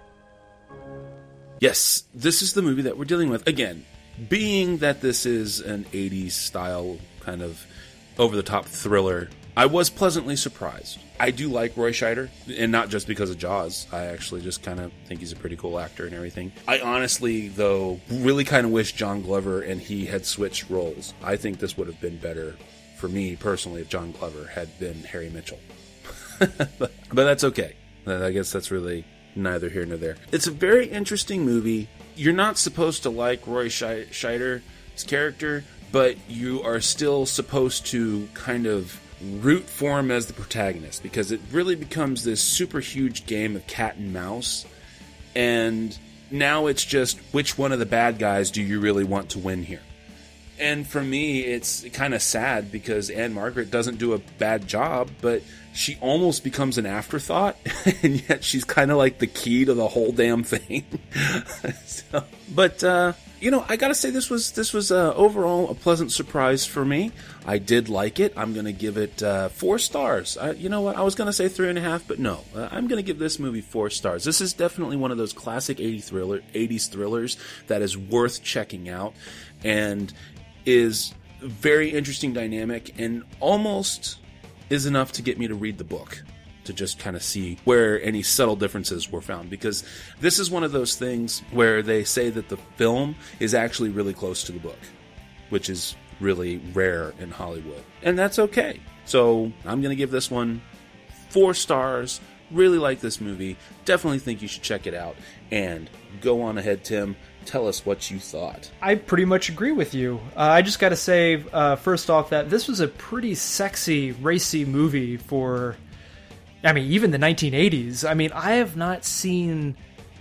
Yes, this is the movie that we're dealing with. Again, being that this is an eighties style kind of over-the-top thriller, I was pleasantly surprised. I do like Roy Scheider, and not just because of Jaws. I actually just kind of think he's a pretty cool actor and everything. I honestly, though, really kind of wish John Glover and he had switched roles. I think this would have been better for me, personally, if John Glover had been Harry Mitchell. but, but that's okay. I guess that's really neither here nor there. It's a very interesting movie. You're not supposed to like Roy Scheider's character, but you are still supposed to kind of root for him as the protagonist, because it really becomes this super huge game of cat and mouse, and now it's just which one of the bad guys do you really want to win here. And for me, it's kind of sad because Anne Margaret doesn't do a bad job, but she almost becomes an afterthought, and yet she's kind of like the key to the whole damn thing. so, but, uh, you know, I gotta say this was, this was, uh, overall a pleasant surprise for me. I did like it. I'm gonna give it, uh, four stars. I, you know what? I was gonna say three and a half, but no. Uh, I'm gonna give this movie four stars. This is definitely one of those classic eighties thriller, eighties thrillers that is worth checking out, and is very interesting dynamic, and almost is enough to get me to read the book, to just kind of see where any subtle differences were found, because this is one of those things where they say that the film is actually really close to the book, which is really rare in Hollywood, and that's okay. So I'm going to give this one four stars. Really like this movie. Definitely think you should check it out. And go on ahead, Tim. Tell us what you thought. I pretty much agree with you. Uh, I just got to say, uh, first off, that this was a pretty sexy, racy movie for, I mean, even the nineteen eighties. I mean, I have not seen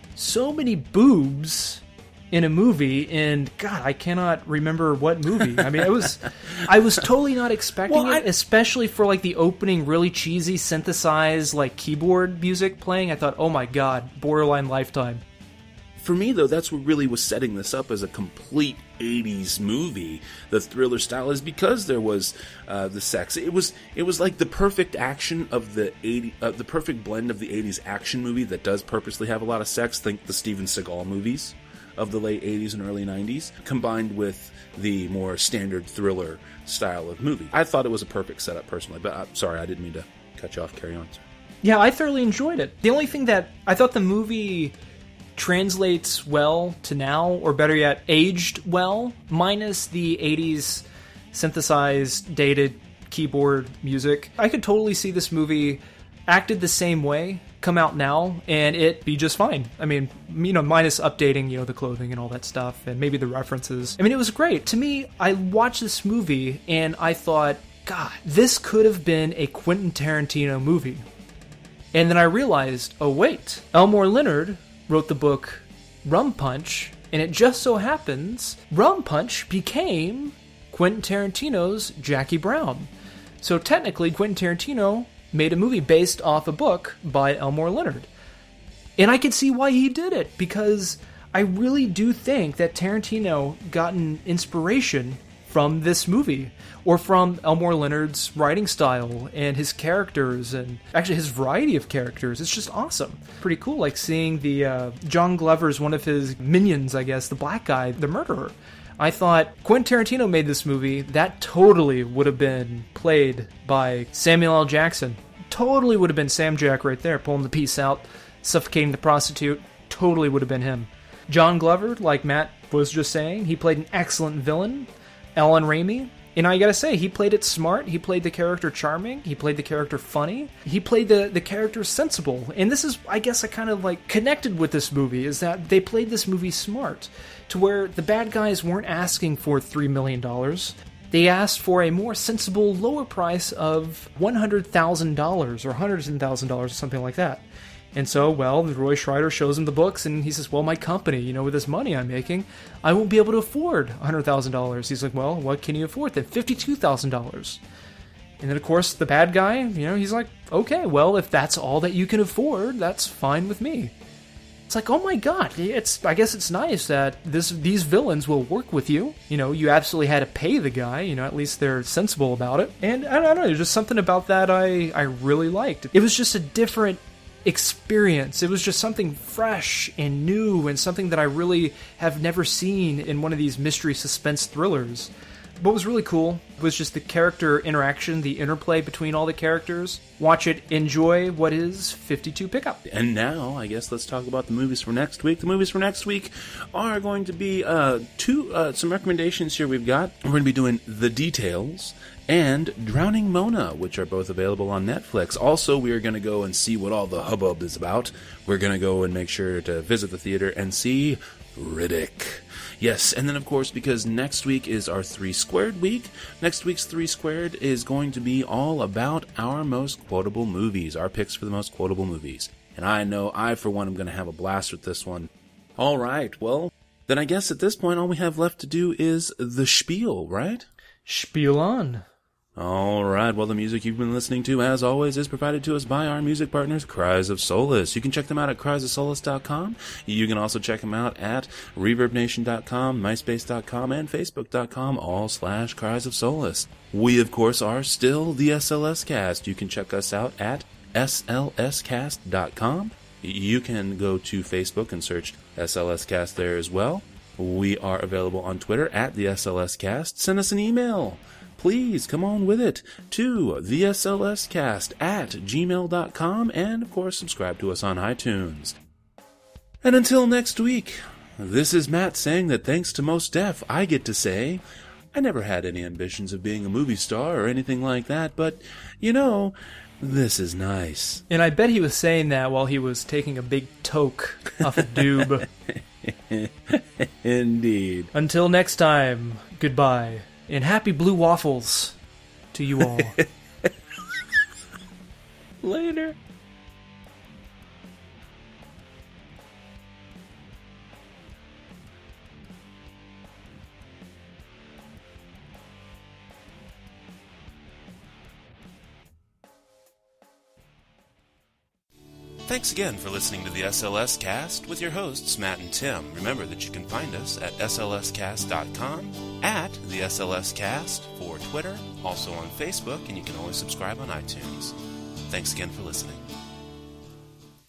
so many boobs in a movie, and God, I cannot remember what movie. I mean, it was, I was totally not expecting well, it, I... especially for like the opening, really cheesy synthesized like keyboard music playing. I thought, oh my God, borderline Lifetime. For me, though, that's what really was setting this up as a complete eighties movie. The thriller style is because there was uh, the sex. It was it was like the perfect action of the eighty, uh, the perfect blend of the eighties action movie that does purposely have a lot of sex. Think the Steven Seagal movies of the late eighties and early nineties, combined with the more standard thriller style of movie. I thought it was a perfect setup, personally. But I'm sorry, I didn't mean to cut you off. Carry on, sir. Yeah, I thoroughly enjoyed it. The only thing that I thought the movie translates well to now, or better yet, aged well, minus the eighties synthesized, dated keyboard music. I could totally see this movie acted the same way, come out now, and it be just fine. I mean, you know, minus updating, you know, the clothing and all that stuff, and maybe the references. I mean, it was great. To me, I watched this movie, and I thought, God, this could have been a Quentin Tarantino movie. And then I realized, oh wait, Elmore Leonard wrote the book Rum Punch, and it just so happens Rum Punch became Quentin Tarantino's Jackie Brown. So technically, Quentin Tarantino made a movie based off a book by Elmore Leonard. And I can see why he did it, because I really do think that Tarantino got an inspiration from this movie, or from Elmore Leonard's writing style and his characters, and actually his variety of characters. It's just awesome. Pretty cool, like seeing the uh, John Glover's one of his minions, I guess, the black guy, the murderer. I thought Quentin Tarantino made this movie, that totally would have been played by Samuel L. Jackson. Totally would have been Sam Jack right there, pulling the piece out, suffocating the prostitute. Totally would have been him. John Glover, like Matt was just saying, he played an excellent villain. Alan Raimi, and I gotta say, he played it smart. He played the character charming. He played the character funny. He played the, the character sensible. And this is, I guess, I kind of like connected with this movie, is that they played this movie smart, to where the bad guys weren't asking for three million dollars. They asked for a more sensible, lower price of one hundred thousand dollars or one hundred thousand dollars or something like that. And so, well, Roy Scheider shows him the books, and he says, well, my company, you know, with this money I'm making, I won't be able to afford one hundred thousand dollars. He's like, well, what can you afford then? fifty-two thousand dollars. And then, of course, the bad guy, you know, he's like, okay, well, if that's all that you can afford, that's fine with me. It's like, oh my God, it's, I guess it's nice that this these villains will work with you. You know, you absolutely had to pay the guy, you know, at least they're sensible about it. And I don't know, there's just something about that I, I really liked. It was just a different experience. It was just something fresh and new, and something that I really have never seen in one of these mystery suspense thrillers. What was really cool was just the character interaction, the interplay between all the characters. Watch it, enjoy what is fifty-two Pickup. And now, I guess let's talk about the movies for next week. The movies for next week are going to be uh, two uh, some recommendations here we've got. We're going to be doing The Details and Drowning Mona, which are both available on Netflix. Also, we are going to go and see what all the hubbub is about. We're going to go and make sure to visit the theater and see Riddick. Yes, and then of course, because next week is our Three Squared week, next week's Three Squared is going to be all about our most quotable movies, our picks for the most quotable movies. And I know I, for one, am going to have a blast with this one. All right, well, then I guess at this point all we have left to do is the spiel, right? Spiel on. All right, well, the music you've been listening to, as always, is provided to us by our music partners, Cries of Solace. You can check them out at cries of solace dot com. You can also check them out at reverb nation dot com, myspace dot com, and facebook dot com, all slash Cries of Solace. We, of course, are still the S L S Cast. You can check us out at S L S cast dot com. You can go to Facebook and search S L S Cast there as well. We are available on Twitter at the S L S Cast. Send us an email. Please come on with it to the S L S cast at gmail dot com, and of course subscribe to us on iTunes. And until next week, this is Matt saying that thanks to Mos Def, I get to say, I never had any ambitions of being a movie star or anything like that, but, you know, this is nice. And I bet he was saying that while he was taking a big toke off a doob. Indeed. Until next time, goodbye. And happy blue waffles to you all. Later. Thanks again for listening to the S L S Cast with your hosts, Matt and Tim. Remember that you can find us at S L S cast dot com, at the S L S Cast for Twitter, also on Facebook, and you can always subscribe on iTunes. Thanks again for listening.